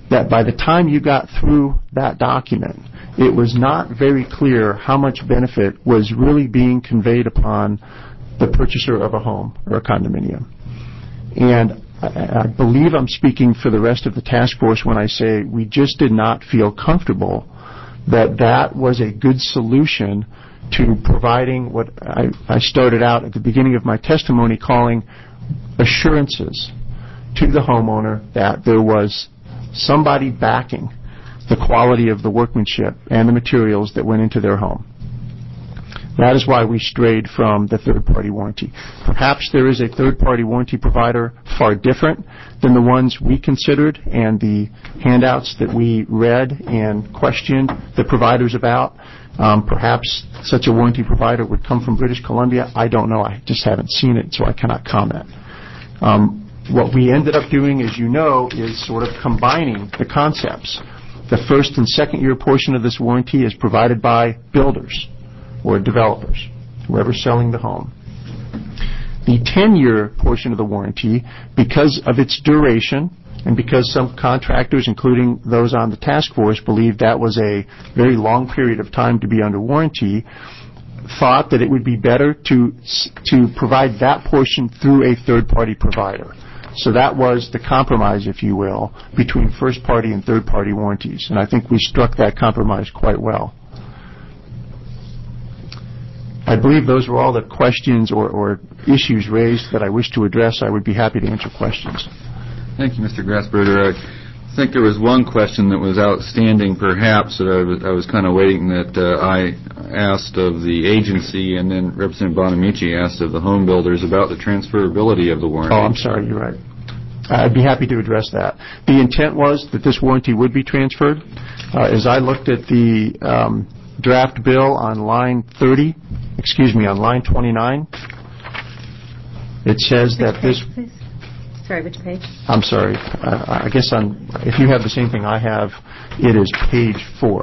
M: that by the time you got through that document, it was not very clear how much benefit was really being conveyed upon the purchaser of a home or a condominium. And I believe I'm speaking for the rest of the task force when I say we just did not feel comfortable that that was a good solution to providing what I started out at the beginning of my testimony calling assurances to the homeowner that there was somebody backing the quality of the workmanship and the materials that went into their home. That is why we strayed from the third-party warranty. Perhaps there is a third-party warranty provider far different than the ones we considered, and the handouts that we read and questioned the providers about. Perhaps such a warranty provider would come from British Columbia. I don't know. I just haven't seen it, so I cannot comment. What we ended up doing, as you know, is sort of combining the concepts. The first and second year portion of this warranty is provided by builders or developers, whoever's selling the home. The 10-year portion of the warranty, because of its duration and because some contractors, including those on the task force, believed that was a very long period of time to be under warranty, thought that it would be better to provide that portion through a third-party provider. So that was the compromise, if you will, between first-party and third-party warranties. And I think we struck that compromise quite well. I believe those were all the questions or issues raised that I wish to address. I would be happy to answer questions.
A: Thank you, Mr. Grasberger. I think there was one question that was outstanding, perhaps, that I was kind of waiting that I asked of the agency, and then Representative Bonamici asked of the home builders about the transferability of the warranty.
M: Oh, I'm sorry. You're right. I'd be happy to address that. The intent was that this warranty would be transferred. As I looked at the draft bill on line 29, it says that this...
D: Sorry, which page?
M: I'm sorry. I guess if you have the same thing I have, it is page 4.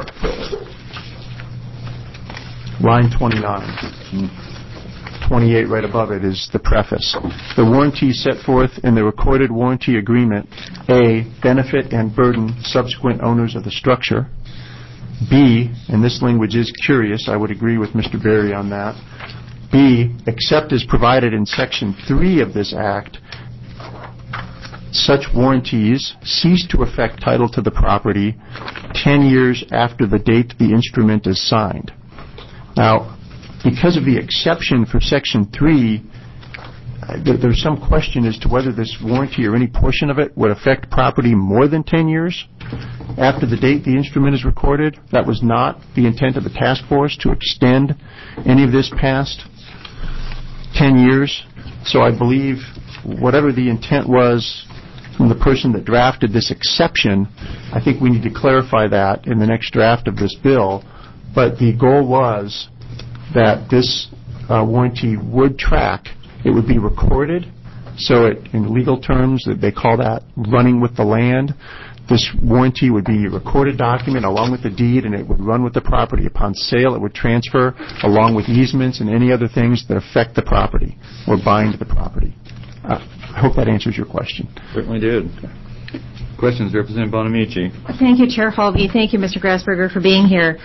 M: Line 29. 28 right above it is the preface. The warranty set forth in the recorded warranty agreement, A, benefit and burden subsequent owners of the structure. B, and this language is curious, I would agree with Mr. Berry on that. B, except as provided in Section 3 of this Act, such warranties cease to affect title to the property 10 years after the date the instrument is signed. Now, because of the exception for Section 3, there's some question as to whether this warranty or any portion of it would affect property more than 10 years after the date the instrument is recorded. That was not the intent of the task force to extend any of this past 10 years. So I believe whatever the intent was from the person that drafted this exception, I think we need to clarify that in the next draft of this bill. But the goal was that this warranty would track. It would be recorded, so in legal terms, they call that running with the land. This warranty would be a recorded document along with the deed, and it would run with the property. Upon sale, it would transfer along with easements and any other things that affect the property or bind the property. I hope that answers your question.
A: Certainly did. Questions, Representative Bonamici.
D: Thank you, Chair Holvey. Thank you, Mr. Grasberger, for being here.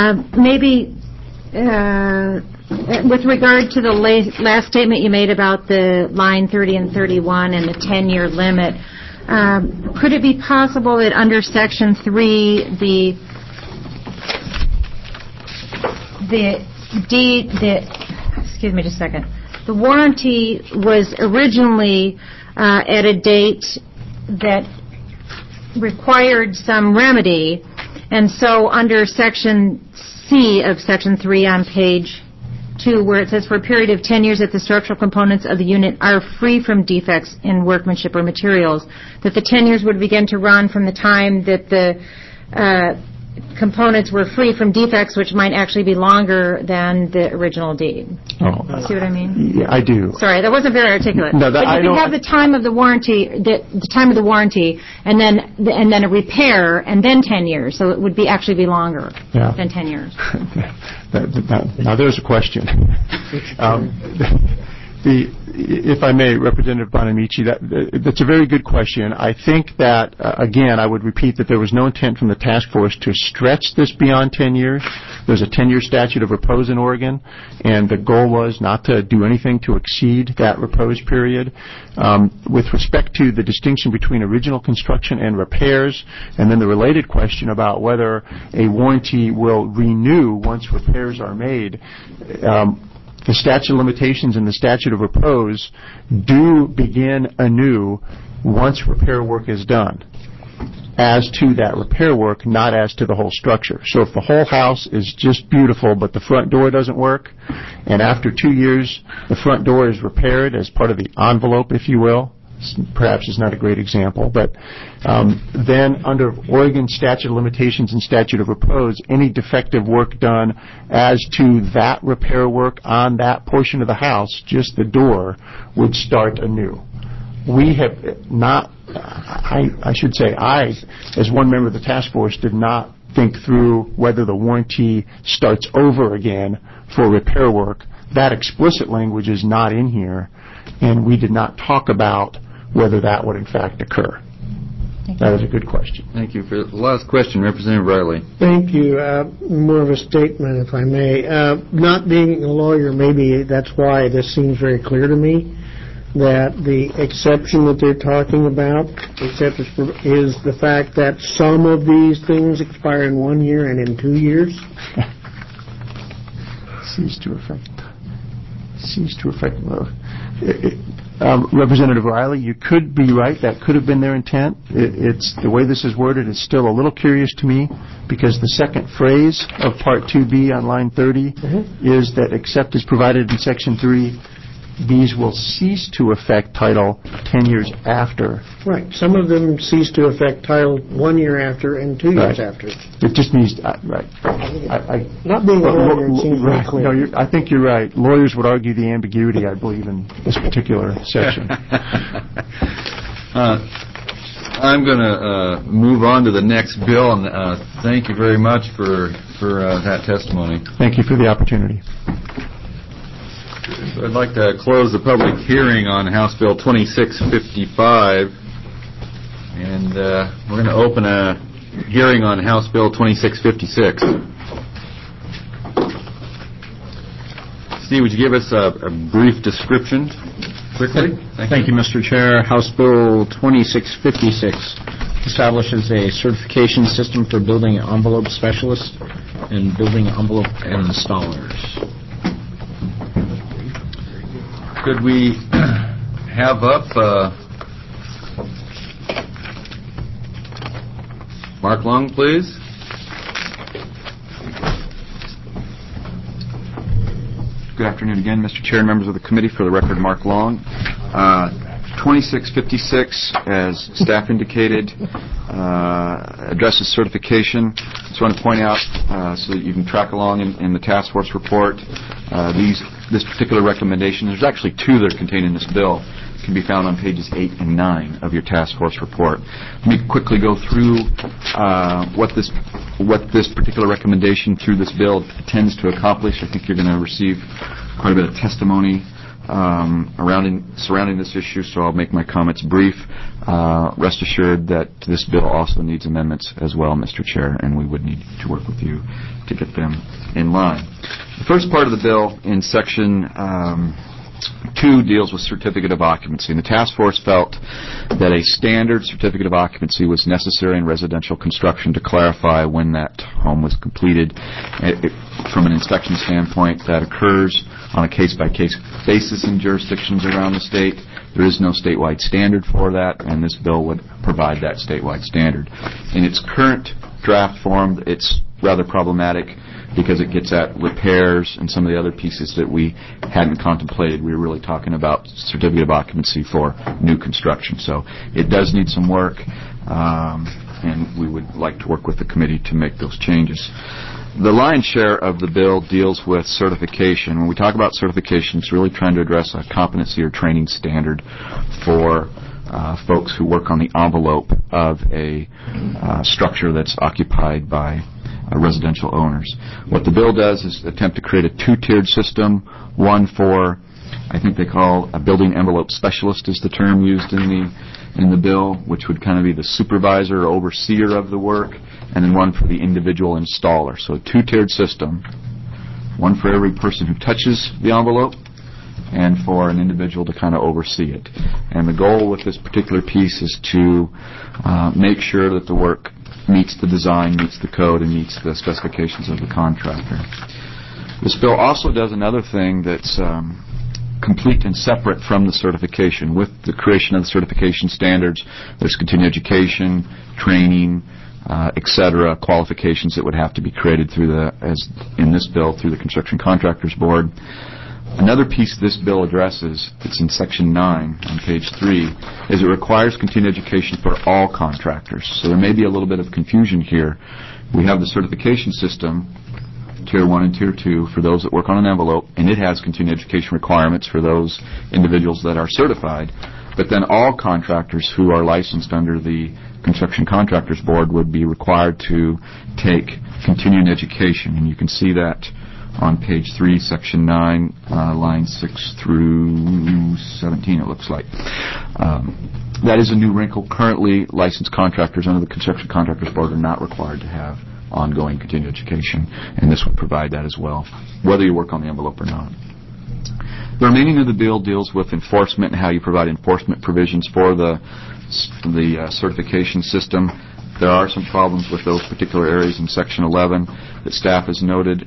D: With regard to the last statement you made about the line 30 and 31 and the 10-year limit, could it be possible that under Section 3, the warranty was originally at a date that required some remedy, and so under Section C of Section 3 on page 2, where it says for a period of 10 years that the structural components of the unit are free from defects in workmanship or materials, that the 10 years would begin to run from the time that the components were free from defects, which might actually be longer than the original deed.
M: Oh,
D: See what I mean?
M: Yeah, I do.
D: Sorry, that wasn't very articulate.
M: No,
D: but you could have the time of the warranty, and then a repair, and then 10 years. So it would actually be longer than 10 years.
M: Now there's a question. If I may, Representative Bonamici, that's a very good question. I think that, again, I would repeat that there was no intent from the task force to stretch this beyond 10 years. There's a 10-year statute of repose in Oregon, and the goal was not to do anything to exceed that repose period. With respect to the distinction between original construction and repairs, and then the related question about whether a warranty will renew once repairs are made, the statute of limitations and the statute of repose do begin anew once repair work is done, as to that repair work, not as to the whole structure. So if the whole house is just beautiful but the front door doesn't work, and after 2 years the front door is repaired as part of the envelope, if you will, perhaps is not a great example, but then under Oregon statute of limitations and statute of repose, any defective work done as to that repair work on that portion of the house, just the door, would start anew. We have not, I should say, I, as one member of the task force, did not think through whether the warranty starts over again for repair work. That explicit language is not in here, and we did not talk about whether that would in fact occur. That is a good question.
A: Thank you. For the last question, Representative Riley.
J: Thank you. More of a statement, if I may. Not being a lawyer, maybe that's why this seems very clear to me, that the exception that they're talking about is the fact that some of these things expire in 1 year and in 2 years.
M: Cease to affect. Representative Riley, you could be right. That could have been their intent. It's the way this is worded is still a little curious to me, because the second phrase of Part 2B on line 30 is that except as provided in Section 3, these will cease to affect title 10 years after.
J: Right. Some of them cease to affect title 1 year after and 2 years after.
M: It just means, right.
J: Not being a lawyer, it seems very clear.
M: No, I think you're right. Lawyers would argue the ambiguity, I believe, in this particular section.
A: I'm going to move on to the next bill, and thank you very much for that testimony.
M: Thank you for the opportunity.
A: So I'd like to close the public hearing on House Bill 2655, and we're going to open a hearing on House Bill 2656. Steve, would you give us a brief description quickly?
C: Thank you, Mr. Chair. House Bill 2656 establishes a certification system for building envelope specialists and building envelope installers.
A: Could we have up Mark Long, please?
E: Good afternoon again, Mr. Chair and members of the committee. For the record, Mark Long. 2656, as staff indicated, addresses certification. Just want to point out, so that you can track along in the task force report, this particular recommendation. There's actually two that are contained in this bill. It can be found on pages 8 and 9 of your task force report. Let me quickly go through what this particular recommendation through this bill intends to accomplish. I think you're going to receive quite a bit of testimony surrounding this issue, so I'll make my comments brief. Rest assured that this bill also needs amendments as well, Mr. Chair, and we would need to work with you to get them in line. The first part of the bill in Section 2 deals with certificate of occupancy, and the task force felt that a standard certificate of occupancy was necessary in residential construction to clarify when that home was completed. From an inspection standpoint, that occurs on a case-by-case basis in jurisdictions around the state. There is no statewide standard for that, and this bill would provide that statewide standard. In its current draft form, it's rather problematic because it gets at repairs and some of the other pieces that we hadn't contemplated. We were really talking about certificate of occupancy for new construction. So it does need some work, and we would like to work with the committee to make those changes. The lion's share of the bill deals with certification. When we talk about certification, it's really trying to address a competency or training standard for folks who work on the envelope of a structure that's occupied by residential owners. What the bill does is attempt to create a two-tiered system, one for I think they call a building envelope specialist is the term used in the bill, which would kind of be the supervisor or overseer of the work, and then one for the individual installer. So a two-tiered system, one for every person who touches the envelope, and for an individual to kind of oversee it. And the goal with this particular piece is to make sure that the work meets the design, meets the code, and meets the specifications of the contractor. This bill also does another thing that's complete and separate from the certification. With the creation of the certification standards, there's continuing education, training, etc., qualifications that would have to be created through as in this bill, through the Construction Contractors Board. Another piece this bill addresses, it's in Section 9 on page 3, is it requires continuing education for all contractors. So there may be a little bit of confusion here. We have the certification system, Tier 1 and Tier 2, for those that work on an envelope, and it has continuing education requirements for those individuals that are certified. But then all contractors who are licensed under the Construction Contractors Board would be required to take continuing education, and you can see that on page 3, Section 9, lines 6 through 17, it looks like. That is a new wrinkle. Currently, licensed contractors under the Construction Contractors Board are not required to have ongoing continuing education, and this would provide that as well, whether you work on the envelope or not. The remaining of the bill deals with enforcement and how you provide enforcement provisions for the certification system. There are some problems with those particular areas in Section 11 that staff has noted.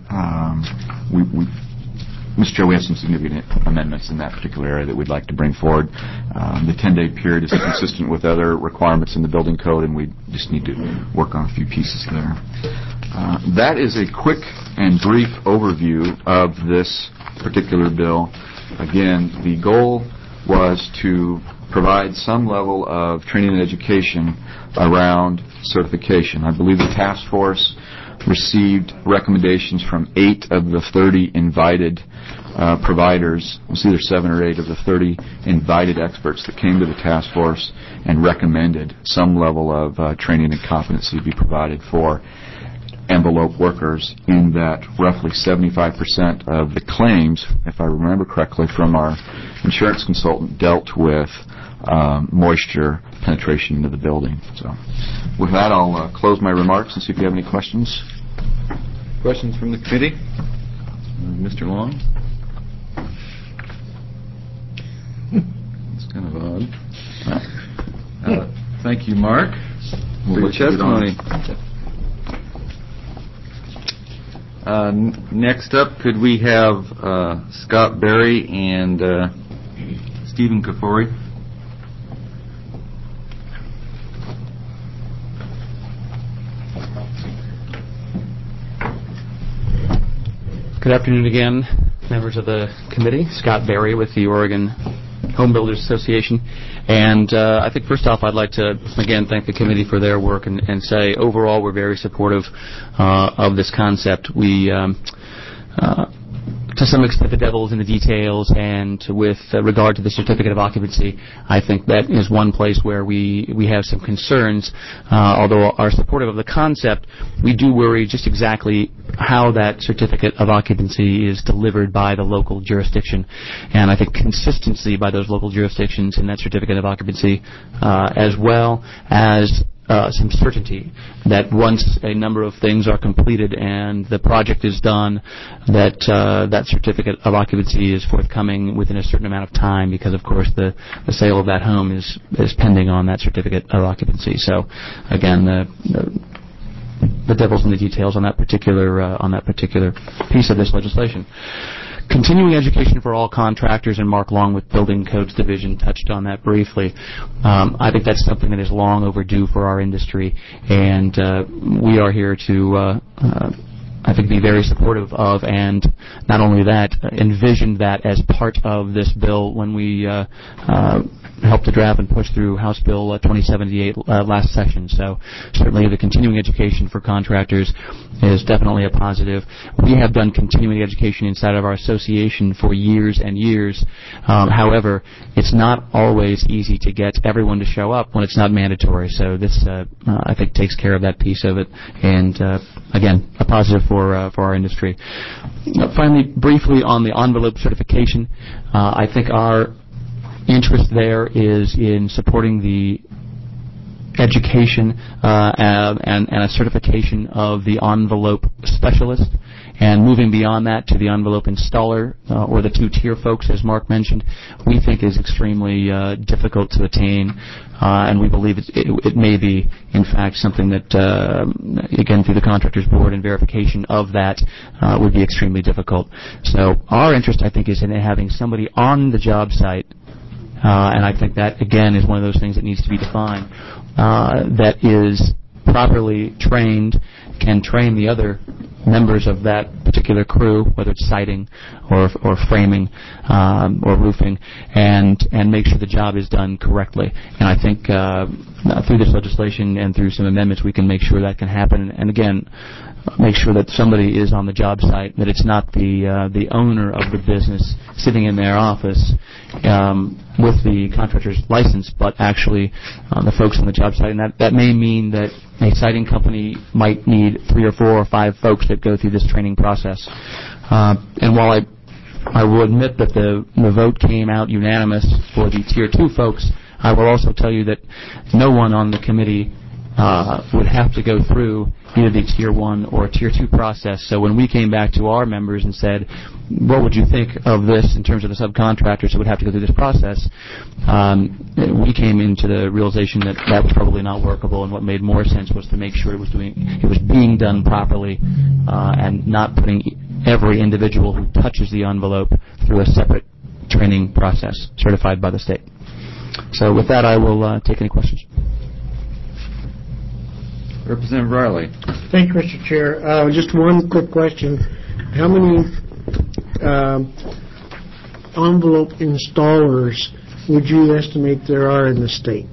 E: Mr. Chair, we have some significant amendments in that particular area that we'd like to bring forward. The 10-day period is consistent with other requirements in the building code, and we just need to work on a few pieces there. That is a quick and brief overview of this particular bill. Again, the goal was to provide some level of training and education around certification. I believe the task force received recommendations from 8 of the 30 invited providers. It was either 7 or 8 of the 30 invited experts that came to the task force and recommended some level of training and competency be provided for envelope workers, in that roughly 75% of the claims, if I remember correctly from our insurance consultant, dealt with moisture penetration into the building. So with that, I'll close my remarks and see if you have any questions. Questions from the committee? Mr. Long? It's kind of odd. Thank you, Mark, for your testimony. Next up, could we have Scott Berry and Stephen Kafori?
H: Good afternoon again, members of the committee. Scott Berry with the Oregon Home Builders Association. And I think first off, I'd like to, again, thank the committee for their work and say overall we're very supportive of this concept. We, to some extent, the devil's in the details, and with regard to the certificate of occupancy, I think that is one place where we have some concerns. Although are supportive of the concept, we do worry just exactly how that certificate of occupancy is delivered by the local jurisdiction. And I think consistency by those local jurisdictions in that certificate of occupancy, as well as some certainty that once a number of things are completed and the project is done, that that certificate of occupancy is forthcoming within a certain amount of time, because of course the sale of that home is pending on that certificate of occupancy. So again, the devil's in the details on that particular piece of this legislation. Continuing education for all contractors, and Mark Long with Building Codes Division touched on that briefly. I think that's something that is long overdue for our industry, and we are here to, I think, be very supportive of, and not only that, envision that as part of this bill when we have helped to draft and push through House Bill 2078 last session. So certainly the continuing education for contractors is definitely a positive. We have done continuing education inside of our association for years and years. However, it's not always easy to get everyone to show up when it's not mandatory. So this, I think, takes care of that piece of it. And again, a positive for our industry. Finally, briefly on the envelope certification, I think our interest there is in supporting the education and a certification of the envelope specialist, and moving beyond that to the envelope installer or the two-tier folks, as Mark mentioned, we think is extremely difficult to attain, and we believe it may be, in fact, something that, again, through the Contractors Board and verification of that would be extremely difficult. So our interest, I think, is in having somebody on the job site, and I think that, again, is one of those things that needs to be defined, that is properly trained, can train the other members of that particular crew, whether it's siding or framing or roofing, and make sure the job is done correctly. And I think through this legislation and through some amendments, we can make sure that can happen. And again, make sure that somebody is on the job site, that it's not the owner of the business sitting in their office with the contractor's license, but actually the folks on the job site. And that may mean that a siding company might need 3 or 4 or 5 folks that go through this training process. And while I will admit that the vote came out unanimous for the Tier 2 folks, I will also tell you that no one on the committee would have to go through either the Tier 1 or Tier 2 process. So when we came back to our members and said, what would you think of this in terms of the subcontractors that would have to go through this process, we came into the realization that that was probably not workable, and what made more sense was to make sure it was being done properly and not putting every individual who touches the envelope through a separate training process certified by the state. So with that, I will take any questions.
A: Representative Riley.
J: Thank you, Mr. Chair. Just one quick question. How many envelope installers would you estimate there are in the state?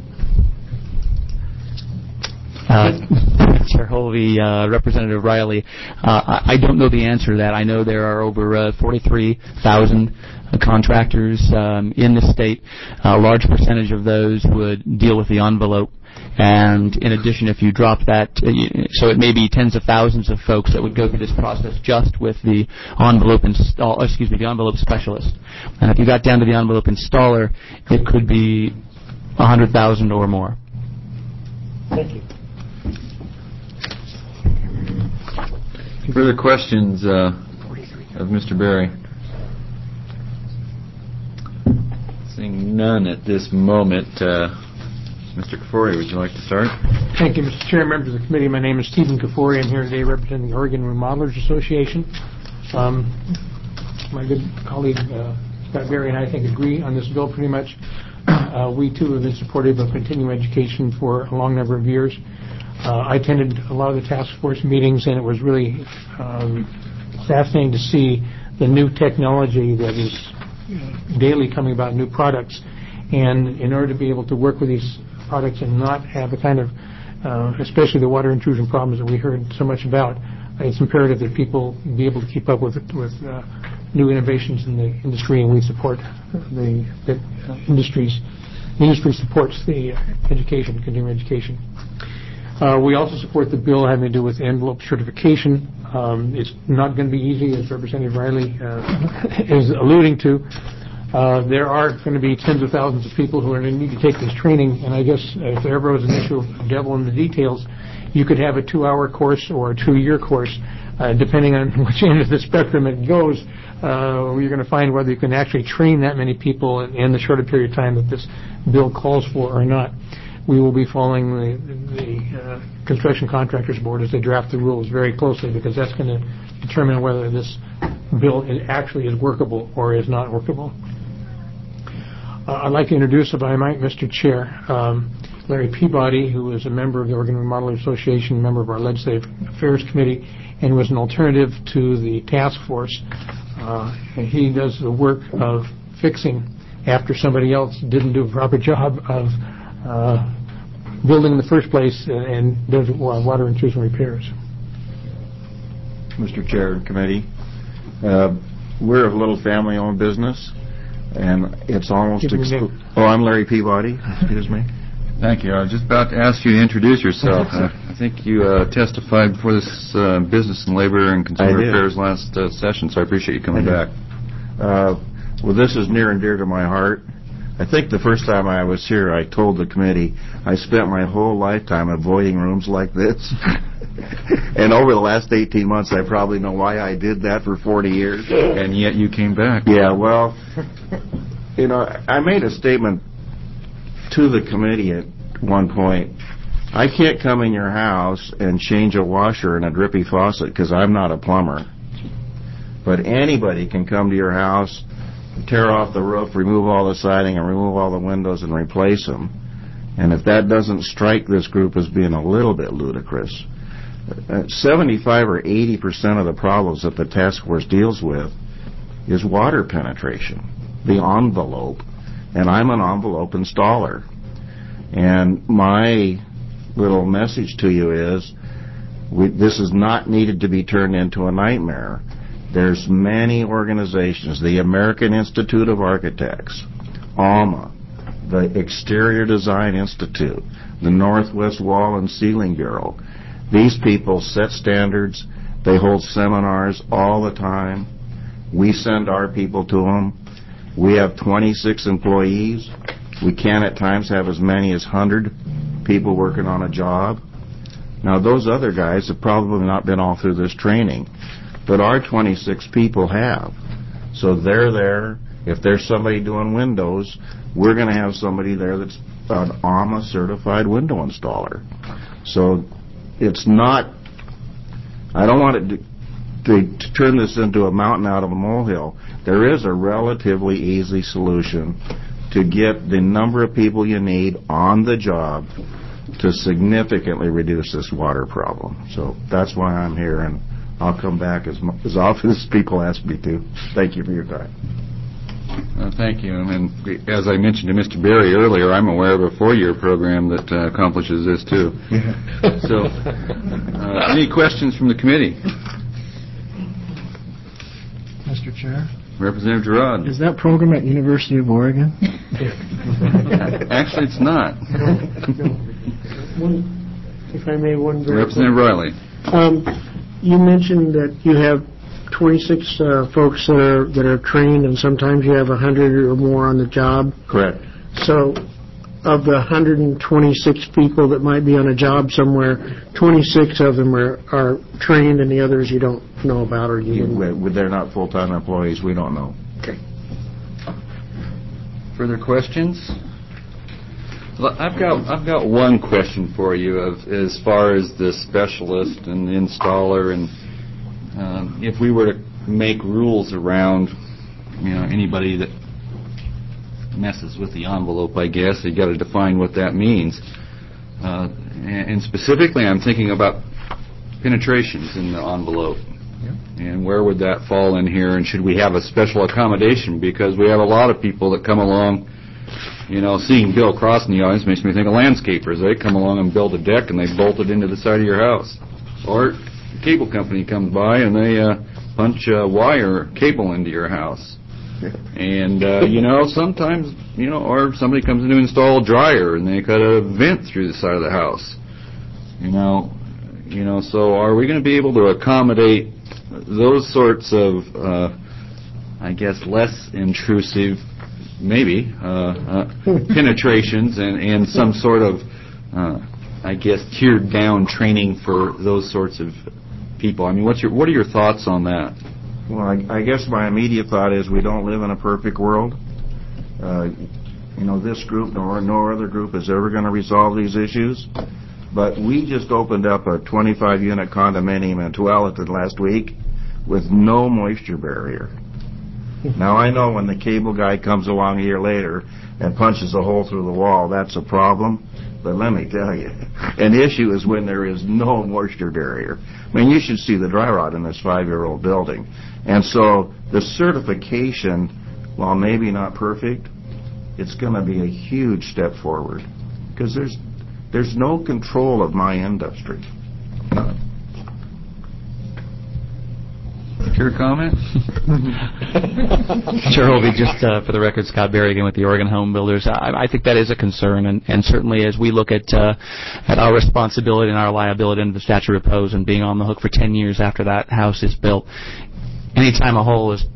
H: Chair Holvey, Representative Riley, I don't know the answer to that. I know there are over 43,000 contractors in the state. A large percentage of those would deal with the envelope. And in addition, if you drop that, so it may be tens of thousands of folks that would go through this process just with the envelope the envelope specialist. And if you got down to the envelope installer, it could be 100,000 or more.
J: Thank you.
A: Further questions of Mr. Berry? Seeing none at this moment. Mr. Kafoury, would you like to start?
J: Thank you, Mr. Chair, members of the committee. My name is Stephen Kafoury. I'm here today representing the Oregon Remodelers Association. My good colleague Scott Berry and I think agree on this bill pretty much. We too have been supportive of continuing education for a long number of years. I attended a lot of the task force meetings, and it was really fascinating to see the new technology that is daily coming about, new products. And in order to be able to work with these products and not have the kind of, especially the water intrusion problems that we heard so much about, it's imperative that people be able to keep up with new innovations in the industry, and we support the industry supports the education, continuing education. We also support the bill having to do with envelope certification. It's not going to be easy, as Representative Riley is alluding to. There are going to be tens of thousands of people who are going to need to take this training, and I guess if there ever was an issue of devil in the details, you could have a 2-hour course or a 2-year course, depending on which end of the spectrum it goes. You're going to find whether you can actually train that many people in the shorter period of time that this bill calls for or not. We will be following the Construction Contractors Board as they draft the rules very closely, because that's going to determine whether this bill actually is workable or is not workable. I'd like to introduce, if I might, Mr. Chair, Larry Peabody, who is a member of the Oregon Remodelers Association, member of our Legislative Affairs Committee, and was an alternative to the task force. He does the work of fixing after somebody else didn't do a proper job of building in the first place and does water intrusion repairs.
N: Mr. Chair and committee, we're a little family-owned business, and it's almost... I'm Larry Peabody. Excuse me.
A: Thank you. I was just about to ask you to introduce yourself. I think you testified before this Business and Labor and Consumer Affairs last session, so I appreciate you coming back.
N: Well, this is near and dear to my heart. I think the first time I was here, I told the committee I spent my whole lifetime avoiding rooms like this. And over the last 18 months, I probably know why I did that for 40 years.
A: And yet you came back.
N: Yeah, well, I made a statement to the committee at one point. I can't come in your house and change a washer and a drippy faucet because I'm not a plumber. But anybody can come to your house, tear off the roof, remove all the siding, and remove all the windows and replace them. And if that doesn't strike this group as being a little bit ludicrous, 75 or 80% of the problems that the task force deals with is water penetration, the envelope. And I'm an envelope installer. And my little message to you is this is not needed to be turned into a nightmare. There's many organizations, the American Institute of Architects, ALMA, the Exterior Design Institute, the Northwest Wall and Ceiling Bureau. These people set standards. They hold seminars all the time. We send our people to them. We have 26 employees. We can at times have as many as 100 people working on a job. Now, those other guys have probably not been all through this training, but our 26 people have. So they're there. If there's somebody doing windows, we're going to have somebody there that's an ALMA certified window installer. So it's not, I don't want it to turn this into a mountain out of a molehill. There is a relatively easy solution to get the number of people you need on the job to significantly reduce this water problem. So that's why I'm here, and I'll come back as often as people ask me to. Thank you for your time.
A: Thank you. And as I mentioned to Mr. Berry earlier, I'm aware of a 4-year program that accomplishes this, too. So, any questions from the committee?
B: Mr. Chair?
A: Representative Girard.
B: Is that program at University of Oregon?
A: Actually, it's not.
J: If I may, one very
A: Representative Riley.
J: You mentioned that you have 26 folks that are trained, and sometimes you have 100 or more on the job.
N: Correct.
J: So, of the 126 people that might be on a job somewhere, 26 of them are trained, and the others you don't know about, or
N: they're not full-time employees. We don't know.
J: Okay.
A: Further questions? Well, I've got one question for you as far as the specialist and the installer, and if we were to make rules around, anybody that messes with the envelope, I guess you got to define what that means. And specifically, I'm thinking about penetrations in the envelope. And where would that fall in here? And should we have a special accommodation? Because we have a lot of people that come along. Seeing Bill Cross in the audience makes me think of landscapers. They come along and build a deck, and they bolt it into the side of your house. Or the cable company comes by, and they punch wire cable into your house. And, sometimes, or somebody comes in to install a dryer, and they cut a vent through the side of the house. So are we going to be able to accommodate those sorts of, less intrusive, maybe, penetrations and some sort of, tiered down training for those sorts of people? I mean, what are your thoughts on that?
N: Well, I guess my immediate thought is we don't live in a perfect world. This group nor no other group is ever going to resolve these issues. But we just opened up a 25-unit condominium in Tualatin last week with no moisture barrier. Now, I know when the cable guy comes along a year later and punches a hole through the wall, that's a problem. But let me tell you, an issue is when there is no moisture barrier. I mean, you should see the dry rot in this 5-year-old building. And so the certification, while maybe not perfect, it's going to be a huge step forward because there's no control of my industry. None.
A: Your comment?
H: Chair Hovey, just for the record, Scott Berry again with the Oregon Home Builders. I think that is a concern, and certainly as we look at our responsibility and our liability under the statute of repose and being on the hook for 10 years after that house is built, anytime a hole is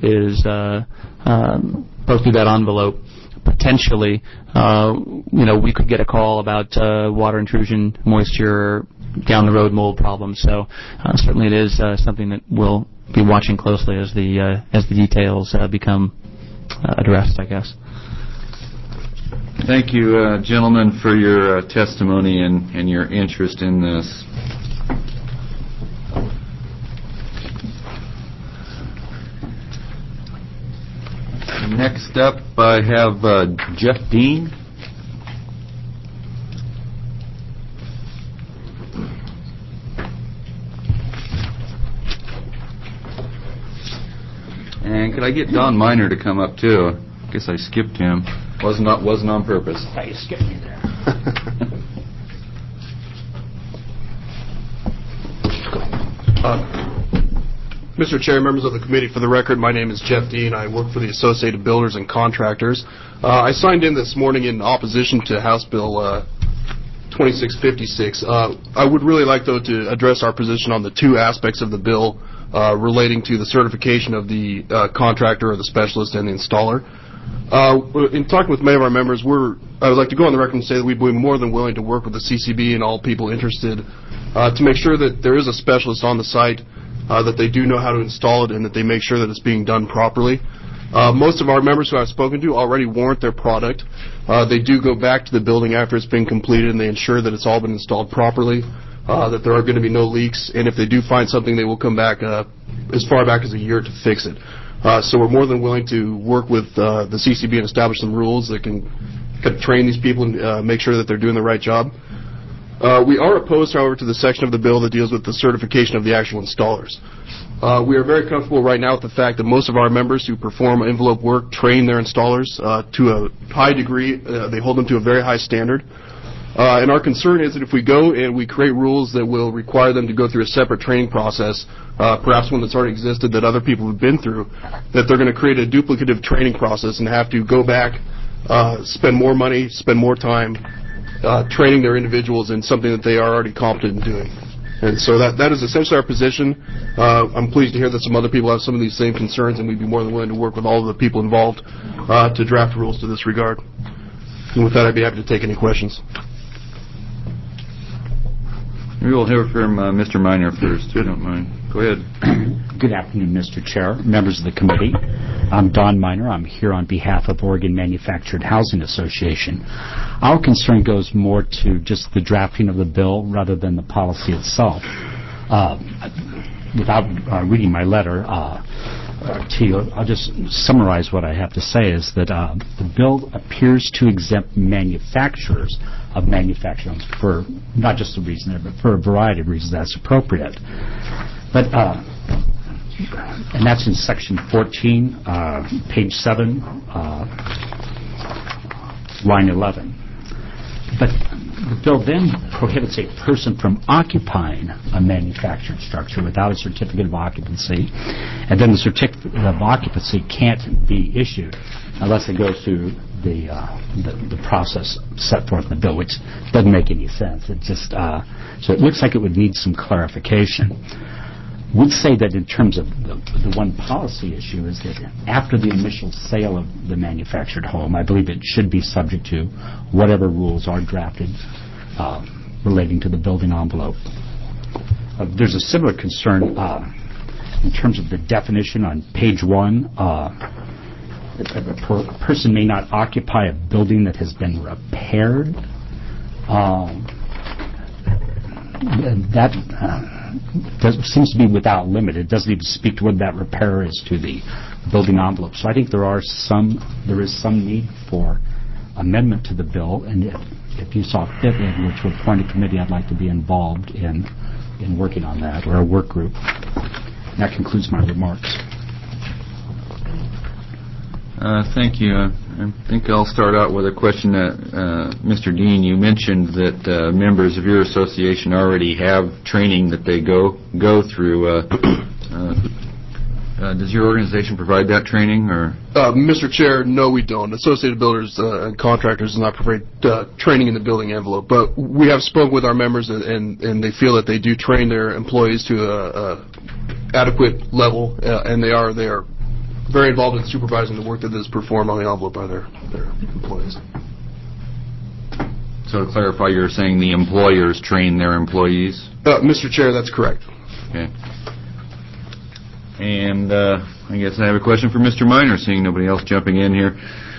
H: poked through that envelope, potentially, we could get a call about water intrusion, moisture, down the road mold problems. So certainly it is something that we'll be watching closely as the details become addressed, I guess.
A: Thank you, gentlemen, for your testimony and your interest in this. Next up, I have Jeff Dean. And could I get Don Miner to come up too? I guess I skipped him. Wasn't on purpose.
O: You skipped me there.
I: Mr. Chair, members of the committee, for the record, my name is Jeff Dean. I work for the Associated Builders and Contractors. I signed in this morning in opposition to House Bill 2656. I would really like, though, to address our position on the two aspects of the bill relating to the certification of the contractor or the specialist and the installer. In talking with many of our members, I would like to go on the record and say that we'd be more than willing to work with the CCB and all people interested to make sure that there is a specialist on the site, that they do know how to install it, and that they make sure that it's being done properly. Most of our members who I've spoken to already warrant their product. They do go back to the building after it's been completed, and they ensure that it's all been installed properly, that there are going to be no leaks, and if they do find something, they will come back as far back as a year to fix it. So we're more than willing to work with the CCB and establish some rules that can train these people and make sure that they're doing the right job. We are opposed, however, to the section of the bill that deals with the certification of the actual installers. We are very comfortable right now with the fact that most of our members who perform envelope work train their installers to a high degree. They hold them to a very high standard. And our concern is that if we go and we create rules that will require them to go through a separate training process, perhaps one that's already existed that other people have been through, that they're going to create a duplicative training process and have to go back, spend more money, spend more time training their individuals in something that they are already competent in doing. And so that is essentially our position. I'm pleased to hear that some other people have some of these same concerns, and we'd be more than willing to work with all of the people involved to draft rules to this regard. And with that, I'd be happy to take any questions.
A: We will hear from Mr. Miner first, if you don't mind. Go ahead.
O: Good afternoon, Mr. Chair, members of the committee. I'm Don Miner. I'm here on behalf of Oregon Manufactured Housing Association. Our concern goes more to just the drafting of the bill rather than the policy itself. Without reading my letter to you, I'll just summarize what I have to say is that the bill appears to exempt manufacturers of manufacturing for not just a reason, but for a variety of reasons that's appropriate. But and that's in section 14, page 7, line 11. But the bill then prohibits a person from occupying a manufactured structure without a certificate of occupancy, and then the certificate of occupancy can't be issued unless it goes through the process set forth in the bill, which doesn't make any sense. It just so it looks like it would need some clarification. We'd say that in terms of the one policy issue is that after the initial sale of the manufactured home, I believe it should be subject to whatever rules are drafted relating to the building envelope. There's a similar concern in terms of the definition on page 1. A person may not occupy a building that has been repaired. That seems to be without limit. It doesn't even speak to what that repair is to the building envelope. So I think there is some need for amendment to the bill, and if you saw fit, which would appoint a committee, I'd like to be involved in working on that, or a work group. And that concludes my remarks.
A: Thank you. I think I'll start out with a question that, Mr. Dean, you mentioned that members of your association already have training that they go through. Does your organization provide that training, or?
I: Mr. Chair, no, we don't. Associated Builders and Contractors does not provide training in the building envelope, but we have spoken with our members, and they feel that they do train their employees to a adequate level, and they are very involved in supervising the work that is performed on the envelope by their employees.
A: So to clarify, you're saying the employers train their employees?
I: Mr. Chair, that's correct.
A: Okay. And I guess I have a question for Mr. Minor, seeing nobody else jumping in here.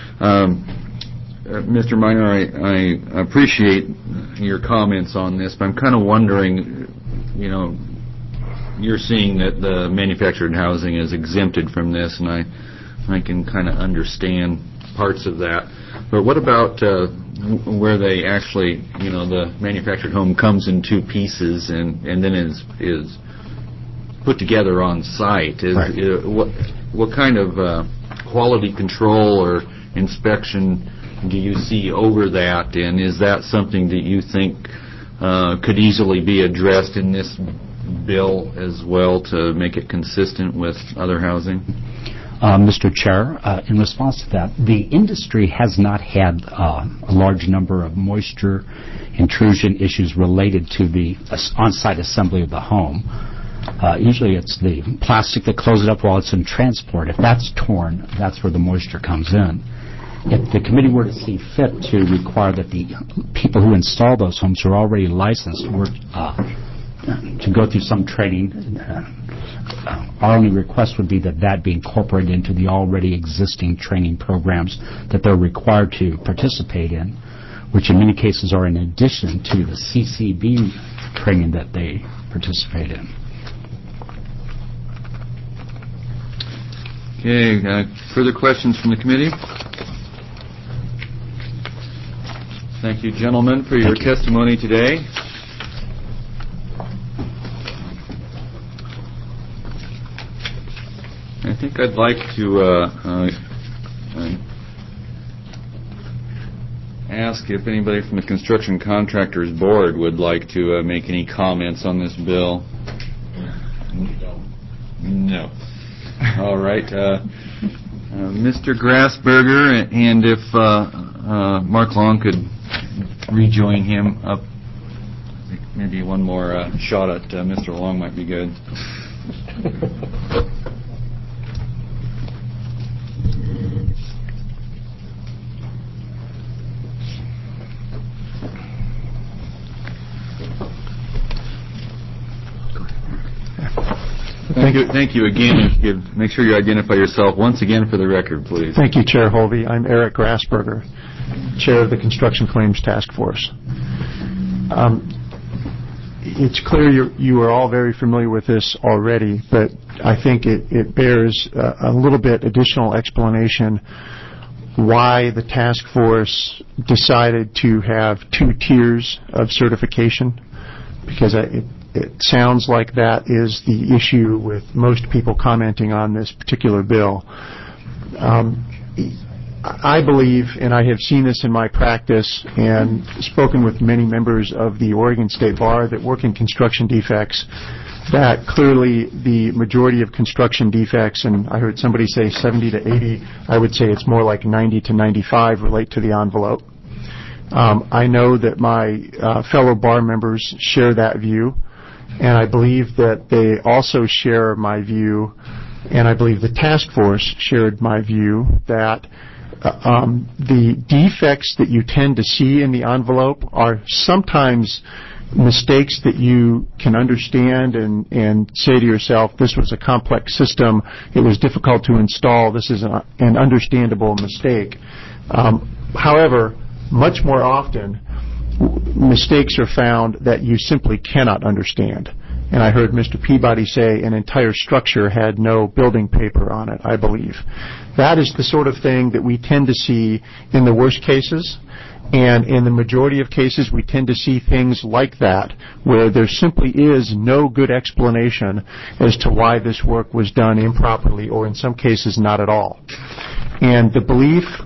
A: Mr. Minor, I appreciate your comments on this, but I'm kind of wondering, you're seeing that the manufactured housing is exempted from this, and I can kind of understand parts of that. But what about where they actually, the manufactured home comes in two pieces and then is put together on site? What kind of quality control or inspection do you see over that, and is that something that you think could easily be addressed in this bill as well to make it consistent with other housing?
O: Mr. Chair, in response to that, the industry has not had a large number of moisture intrusion issues related to the on-site assembly of the home. Usually it's the plastic that closes it up while it's in transport. If that's torn, that's where the moisture comes in. If the committee were to see fit to require that the people who install those homes who are already licensed were to go through some training, our only request would be that be incorporated into the already existing training programs that they're required to participate in, which in many cases are in addition to the CCB training that they participate in.
A: Okay, further questions from the committee? Thank you, gentlemen, for your testimony today. I think I'd like to ask if anybody from the Construction Contractors Board would like to make any comments on this bill. No. All right. Mr. Grassberger, and if Mark Long could rejoin him up, maybe one more shot at Mr. Long might be good. Thank you again. If you could make sure you identify yourself once again for the record, please.
M: Thank you, Chair Holvey. I'm Eric Grassberger, Chair of the Construction Claims Task Force. It's clear you are all very familiar with this already, but I think it bears a little bit additional explanation why the task force decided to have two tiers of certification, because it sounds like that is the issue with most people commenting on this particular bill. I believe, and I have seen this in my practice and spoken with many members of the Oregon State Bar that work in construction defects, that clearly the majority of construction defects, and I heard somebody say 70 to 80, I would say it's more like 90 to 95 relate to the envelope. I know that my fellow bar members share that view, and I believe that they also share my view, and I believe the task force shared my view, that the defects that you tend to see in the envelope are sometimes mistakes that you can understand and say to yourself, this was a complex system, it was difficult to install, this is an understandable mistake. However, much more often, mistakes are found that you simply cannot understand. And I heard Mr. Peabody say an entire structure had no building paper on it, I believe. That is the sort of thing that we tend to see in the worst cases. And in the majority of cases, we tend to see things like that, where there simply is no good explanation as to why this work was done improperly, or in some cases, not at all. And the belief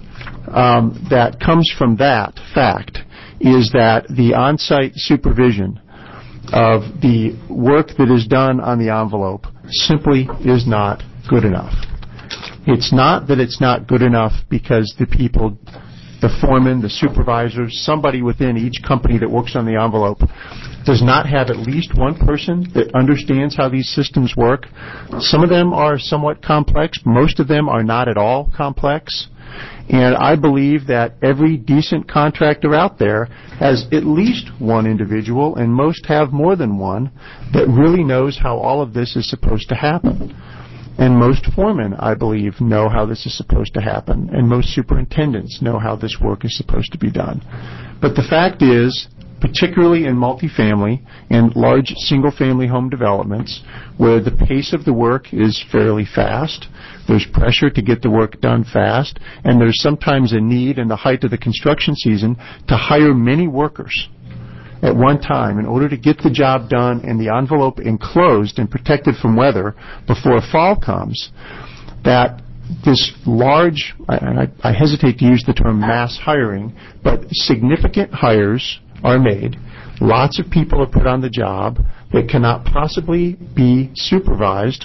M: that comes from that fact is that the on-site supervision of the work that is done on the envelope simply is not good enough. It's not that it's not good enough because the people, the foreman, the supervisors, somebody within each company that works on the envelope does not have at least one person that understands how these systems work. Some of them are somewhat complex. Most of them are not at all complex. And I believe that every decent contractor out there has at least one individual, and most have more than one, that really knows how all of this is supposed to happen. And most foremen, I believe, know how this is supposed to happen. And most superintendents know how this work is supposed to be done. But the fact is, particularly in multifamily and large single-family home developments, where the pace of the work is fairly fast, there's pressure to get the work done fast, and there's sometimes a need in the height of the construction season to hire many workers at one time in order to get the job done and the envelope enclosed and protected from weather before fall comes, that this large, and I hesitate to use the term mass hiring, but significant hires are made. Lots of people are put on the job that cannot possibly be supervised.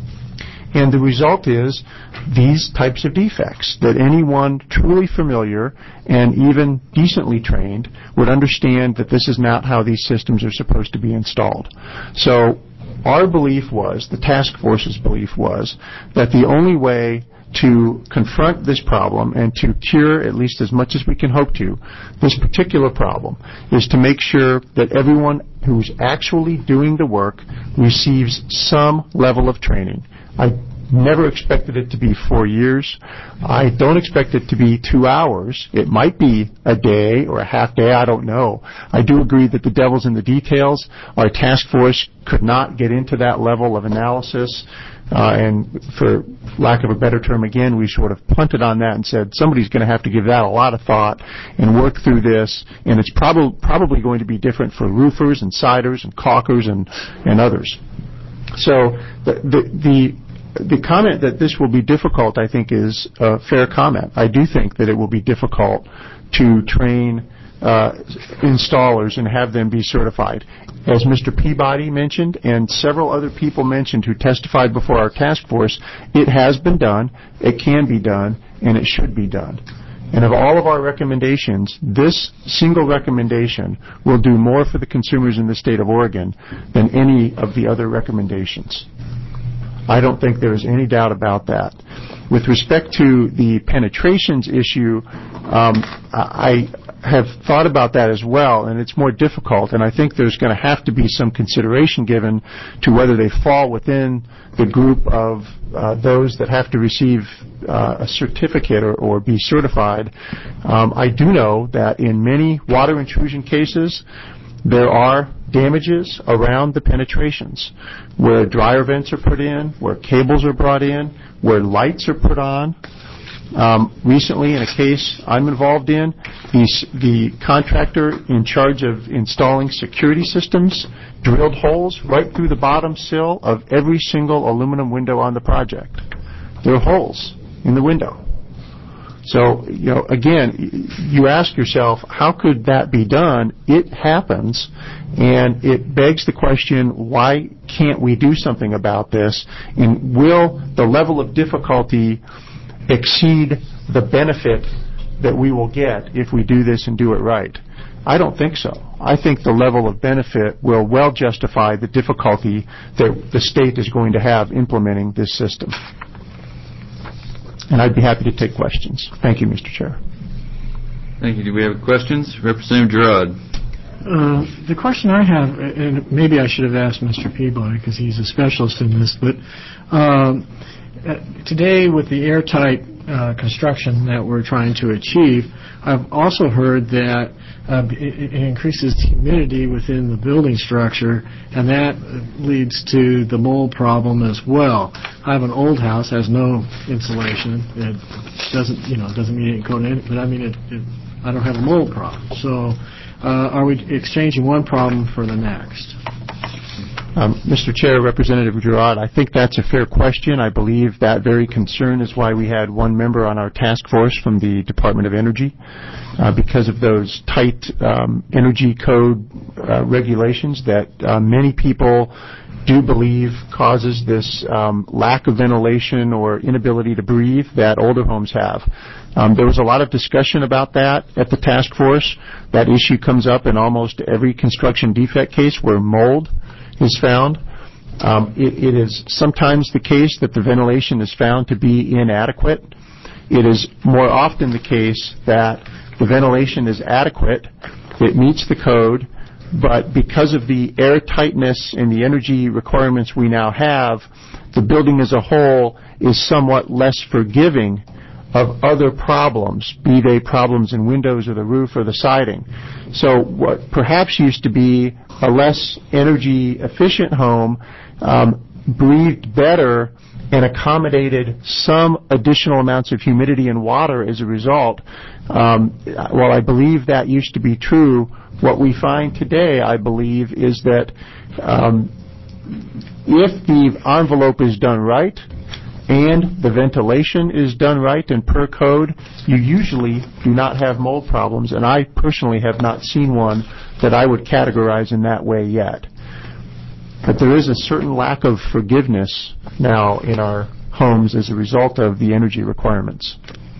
M: And the result is these types of defects that anyone truly familiar and even decently trained would understand that this is not how these systems are supposed to be installed. So our belief was, the task force's belief was, that the only way to confront this problem and to cure, at least as much as we can hope to, this particular problem is to make sure that everyone who's actually doing the work receives some level of training. I never expected it to be 4 years. I don't expect it to be 2 hours. It might be a day or a half day. I don't know. I do agree that the devil's in the details. Our task force could not get into that level of analysis. And for lack of a better term, again, we sort of punted on that and said somebody's going to have to give that a lot of thought and work through this. And it's probably going to be different for roofers and siders and caulkers and others. So the comment that this will be difficult, I think, is a fair comment. I do think that it will be difficult to train installers and have them be certified. As Mr. Peabody mentioned and several other people mentioned who testified before our task force, it has been done, it can be done, and it should be done. And of all of our recommendations, this single recommendation will do more for the consumers in the state of Oregon than any of the other recommendations. I don't think there is any doubt about that. With respect to the penetrations issue, I have thought about that as well, and it's more difficult, and I think there's going to have to be some consideration given to whether they fall within the group of those that have to receive a certificate or be certified. I do know that in many water intrusion cases, there are damages around the penetrations, where dryer vents are put in, where cables are brought in, where lights are put on. Recently, in a case I'm involved in, the contractor in charge of installing security systems drilled holes right through the bottom sill of every single aluminum window on the project. There are holes in the window. So, again, you ask yourself, how could that be done? It happens, and it begs the question, why can't we do something about this? And will the level of difficulty exceed the benefit that we will get if we do this and do it right? I don't think so. I think the level of benefit will well justify the difficulty that the state is going to have implementing this system. And I'd be happy to take questions. Thank you, Mr. Chair.
A: Thank you. Do we have questions? Representative Gerard.
B: The question I have, and maybe I should have asked Mr. Peabody because he's a specialist in this, but today with the airtight construction that we're trying to achieve, I've also heard that it increases humidity within the building structure, and that leads to the mold problem as well. I have an old house, has no insulation. It doesn't mean it ain't coated in, but I mean I don't have a mold problem. So, are we exchanging one problem for the next?
M: Mr. Chair, Representative Girard, I think that's a fair question. I believe that very concern is why we had one member on our task force from the Department of Energy, because of those tight energy code regulations that many people do believe causes this lack of ventilation or inability to breathe that older homes have. There was a lot of discussion about that at the task force. That issue comes up in almost every construction defect case where mold is found. It is sometimes the case that the ventilation is found to be inadequate. It is more often the case that the ventilation is adequate, it meets the code, but because of the air tightness and the energy requirements we now have, the building as a whole is somewhat less forgiving of other problems, be they problems in windows or the roof or the siding. So what perhaps used to be a less energy efficient home breathed better and accommodated some additional amounts of humidity and water as a result. While I believe that used to be true, what we find today, I believe, is that if the envelope is done right and the ventilation is done right and per code, you usually do not have mold problems, and I personally have not seen one that I would categorize in that way yet. But there is a certain lack of forgiveness now in our homes as a result of the energy requirements.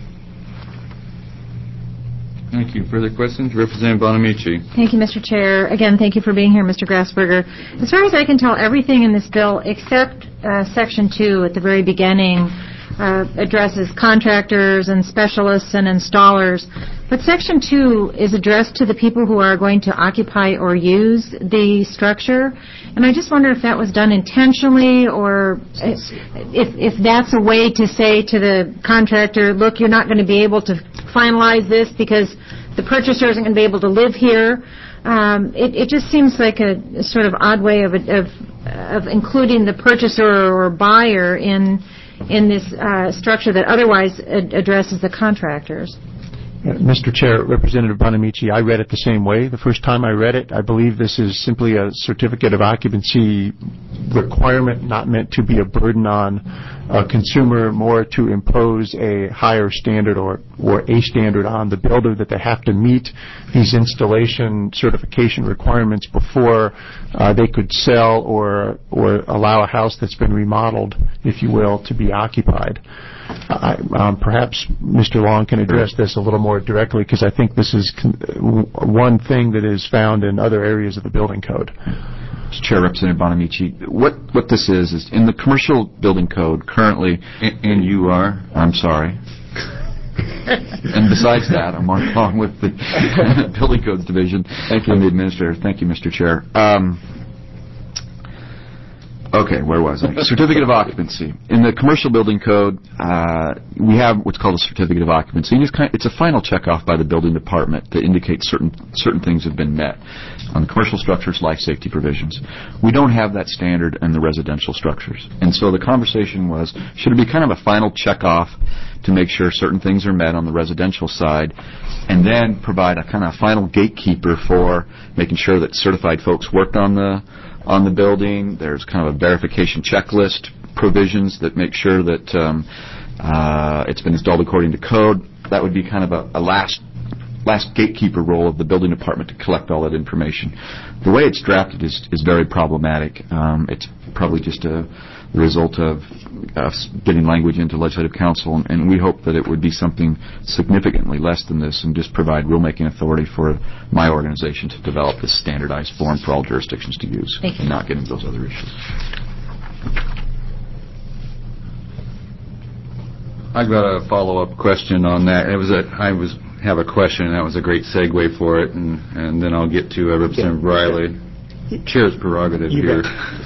A: Thank you. Further questions? Representative Bonamici.
D: Thank you, Mr. Chair. Again, thank you for being here, Mr. Grassberger. As far as I can tell, everything in this bill except Section 2 at the very beginning addresses contractors and specialists and installers. But Section 2 is addressed to the people who are going to occupy or use the structure. And I just wonder if that was done intentionally, or if that's a way to say to the contractor, look, you're not going to be able to finalize this because the purchaser isn't going to be able to live here. It just seems like a sort of odd way of including the purchaser or buyer in this structure that otherwise addresses the contractors.
M: Mr. Chair, Representative Bonamici, I read it the same way. The first time I read it, I believe this is simply a certificate of occupancy requirement, not meant to be a burden on a consumer, more to impose a higher standard or a standard on the builder that they have to meet these installation certification requirements before they could sell or allow a house that's been remodeled, if you will, to be occupied. Perhaps Mr. Long can address this a little more directly, because I think this is one thing that is found in other areas of the building code.
E: Mr. Chair, Representative Bonamici, what this is in the commercial building code currently, and you are, I'm sorry. And besides that, I'm Mark Long with the Building Codes Division. Thank you, the Administrator. Thank you, Mr. Chair. Okay, where was I? Certificate of occupancy. In the commercial building code, we have what's called a certificate of occupancy. And it's a final checkoff by the building department that indicates certain things have been met. On the commercial structures, life safety provisions. We don't have that standard in the residential structures. And so the conversation was, should it be kind of a final checkoff to make sure certain things are met on the residential side, and then provide a kind of final gatekeeper for making sure that certified folks worked on the building. There's kind of a verification checklist provisions that make sure that it's been installed according to code. That would be kind of a last gatekeeper role of the building department to collect all that information. The way it's drafted is very problematic. It's probably just the result of getting language into legislative council, and we hope that it would be something significantly less than this and just provide rulemaking authority for my organization to develop this standardized form for all jurisdictions to use and not get into those other issues.
A: I've got a follow-up question on that. I have a question, and that was a great segue for it, and then I'll get to Representative Riley. Chair's prerogative here.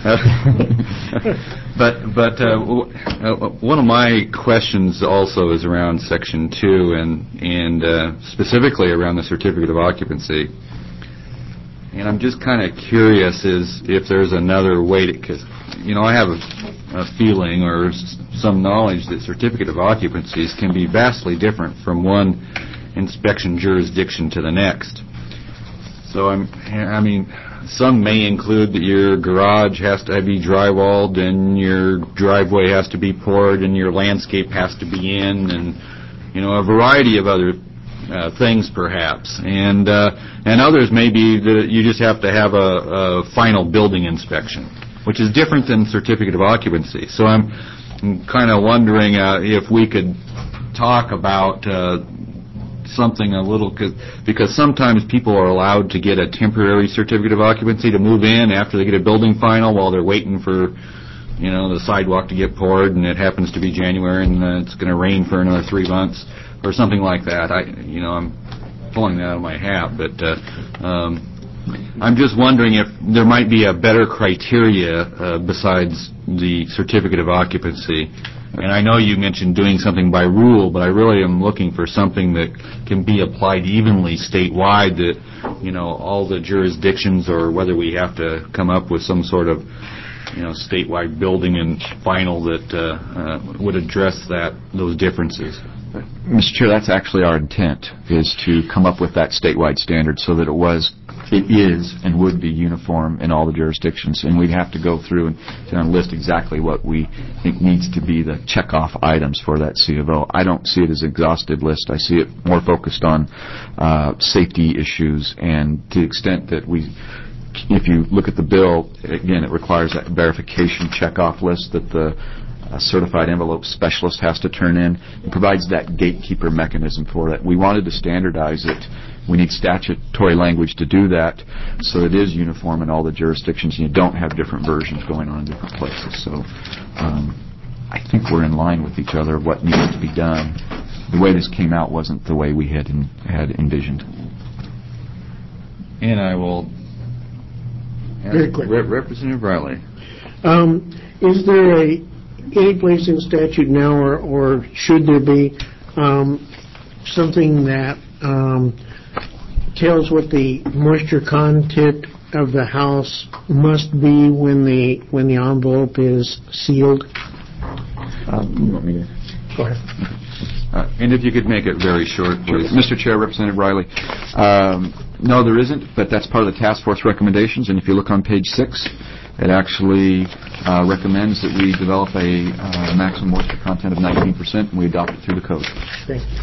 A: But one of my questions also is around Section 2 and specifically around the certificate of occupancy. And I'm just kind of curious if there's another way to, because, I have a feeling or some knowledge that certificate of occupancies can be vastly different from one inspection jurisdiction to the next. So some may include that your garage has to be drywalled and your driveway has to be poured and your landscape has to be in, and a variety of other things perhaps. And others may be that you just have to have a final building inspection, which is different than certificate of occupancy. So I'm kind of wondering if we could talk about something a little, because sometimes people are allowed to get a temporary certificate of occupancy to move in after they get a building final while they're waiting for the sidewalk to get poured, and it happens to be January and it's going to rain for another 3 months or something like that. I'm pulling that out of my hat, but I'm just wondering if there might be a better criteria besides the certificate of occupancy. And I know you mentioned doing something by rule, but I really am looking for something that can be applied evenly statewide, that all the jurisdictions, or whether we have to come up with some sort of statewide building and final that would address those differences.
E: Mr. Chair, that's actually our intent, is to come up with that statewide standard so that it is and would be uniform in all the jurisdictions. And we'd have to go through and list exactly what we think needs to be the checkoff items for that C of O. I don't see it as an exhaustive list. I see it more focused on safety issues, and to the extent that if you look at the bill, again, it requires that verification checkoff list that the certified envelope specialist has to turn in. It provides that gatekeeper mechanism for that. We wanted to standardize it. We need statutory language to do that, so it is uniform in all the jurisdictions, and you don't have different versions going on in different places. So I think we're in line with each other of what needs to be done. The way this came out wasn't the way we had envisioned.
A: And I will
J: very quick.
A: Representative Riley.
J: Is there any place in statute now, or should there be something that tells what the moisture content of the house must be when the envelope is sealed?
E: You want me to
J: go ahead?
E: And if you could make it very short, please. Mr. Chair, Representative Riley. No, there isn't, but that's part of the task force recommendations, and if you look on page 6, it actually recommends that we develop a maximum moisture content of 19%, and we adopt it through the code.
J: Thank you.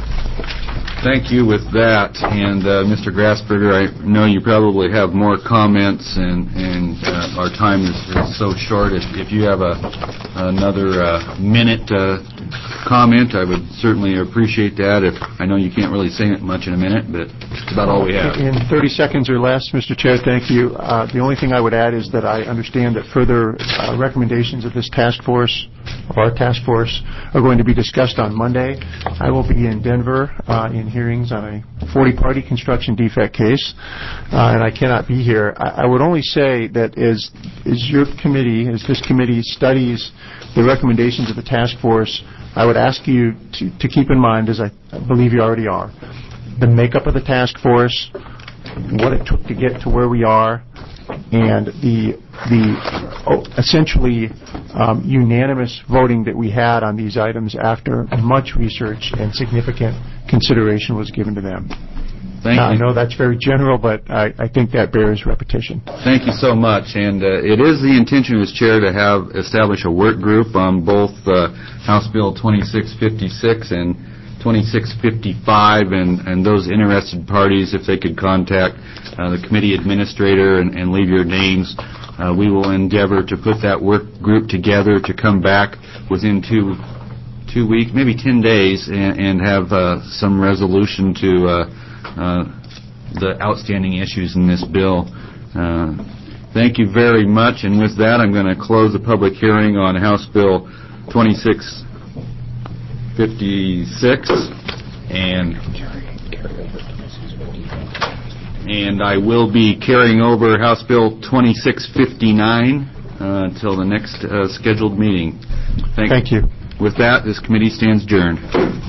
A: Thank you with that. And Mr. Grasberger, I know you probably have more comments, and our time is so short. If you have another minute comment, I would certainly appreciate that. I know you can't really say much in a minute, but that's about all we have.
M: In 30 seconds or less, Mr. Chair, thank you. The only thing I would add is that I understand that further recommendations of this task force, of our task force, are going to be discussed on Monday. I will be in Denver in hearings on a 40-party construction defect case, and I cannot be here. I would only say that as this committee studies the recommendations of the task force, I would ask you to keep in mind, as I believe you already are, the makeup of the task force, what it took to get to where we are, and the essentially unanimous voting that we had on these items after much research and significant consideration was given to them.
A: Thank you.
M: I know that's very general, but I think that bears repetition.
A: Thank you so much. And it is the intention as chair to establish a work group on both House Bill 2656 and 2655, and those interested parties, if they could contact the committee administrator and leave your names, we will endeavor to put that work group together to come back within two weeks, maybe 10 days, and have some resolution to the outstanding issues in this bill. Thank you very much, and with that, I'm going to close the public hearing on House Bill 2656, and I will be carrying over House Bill 2659 until the next scheduled meeting. Thank you. With that, this committee stands adjourned.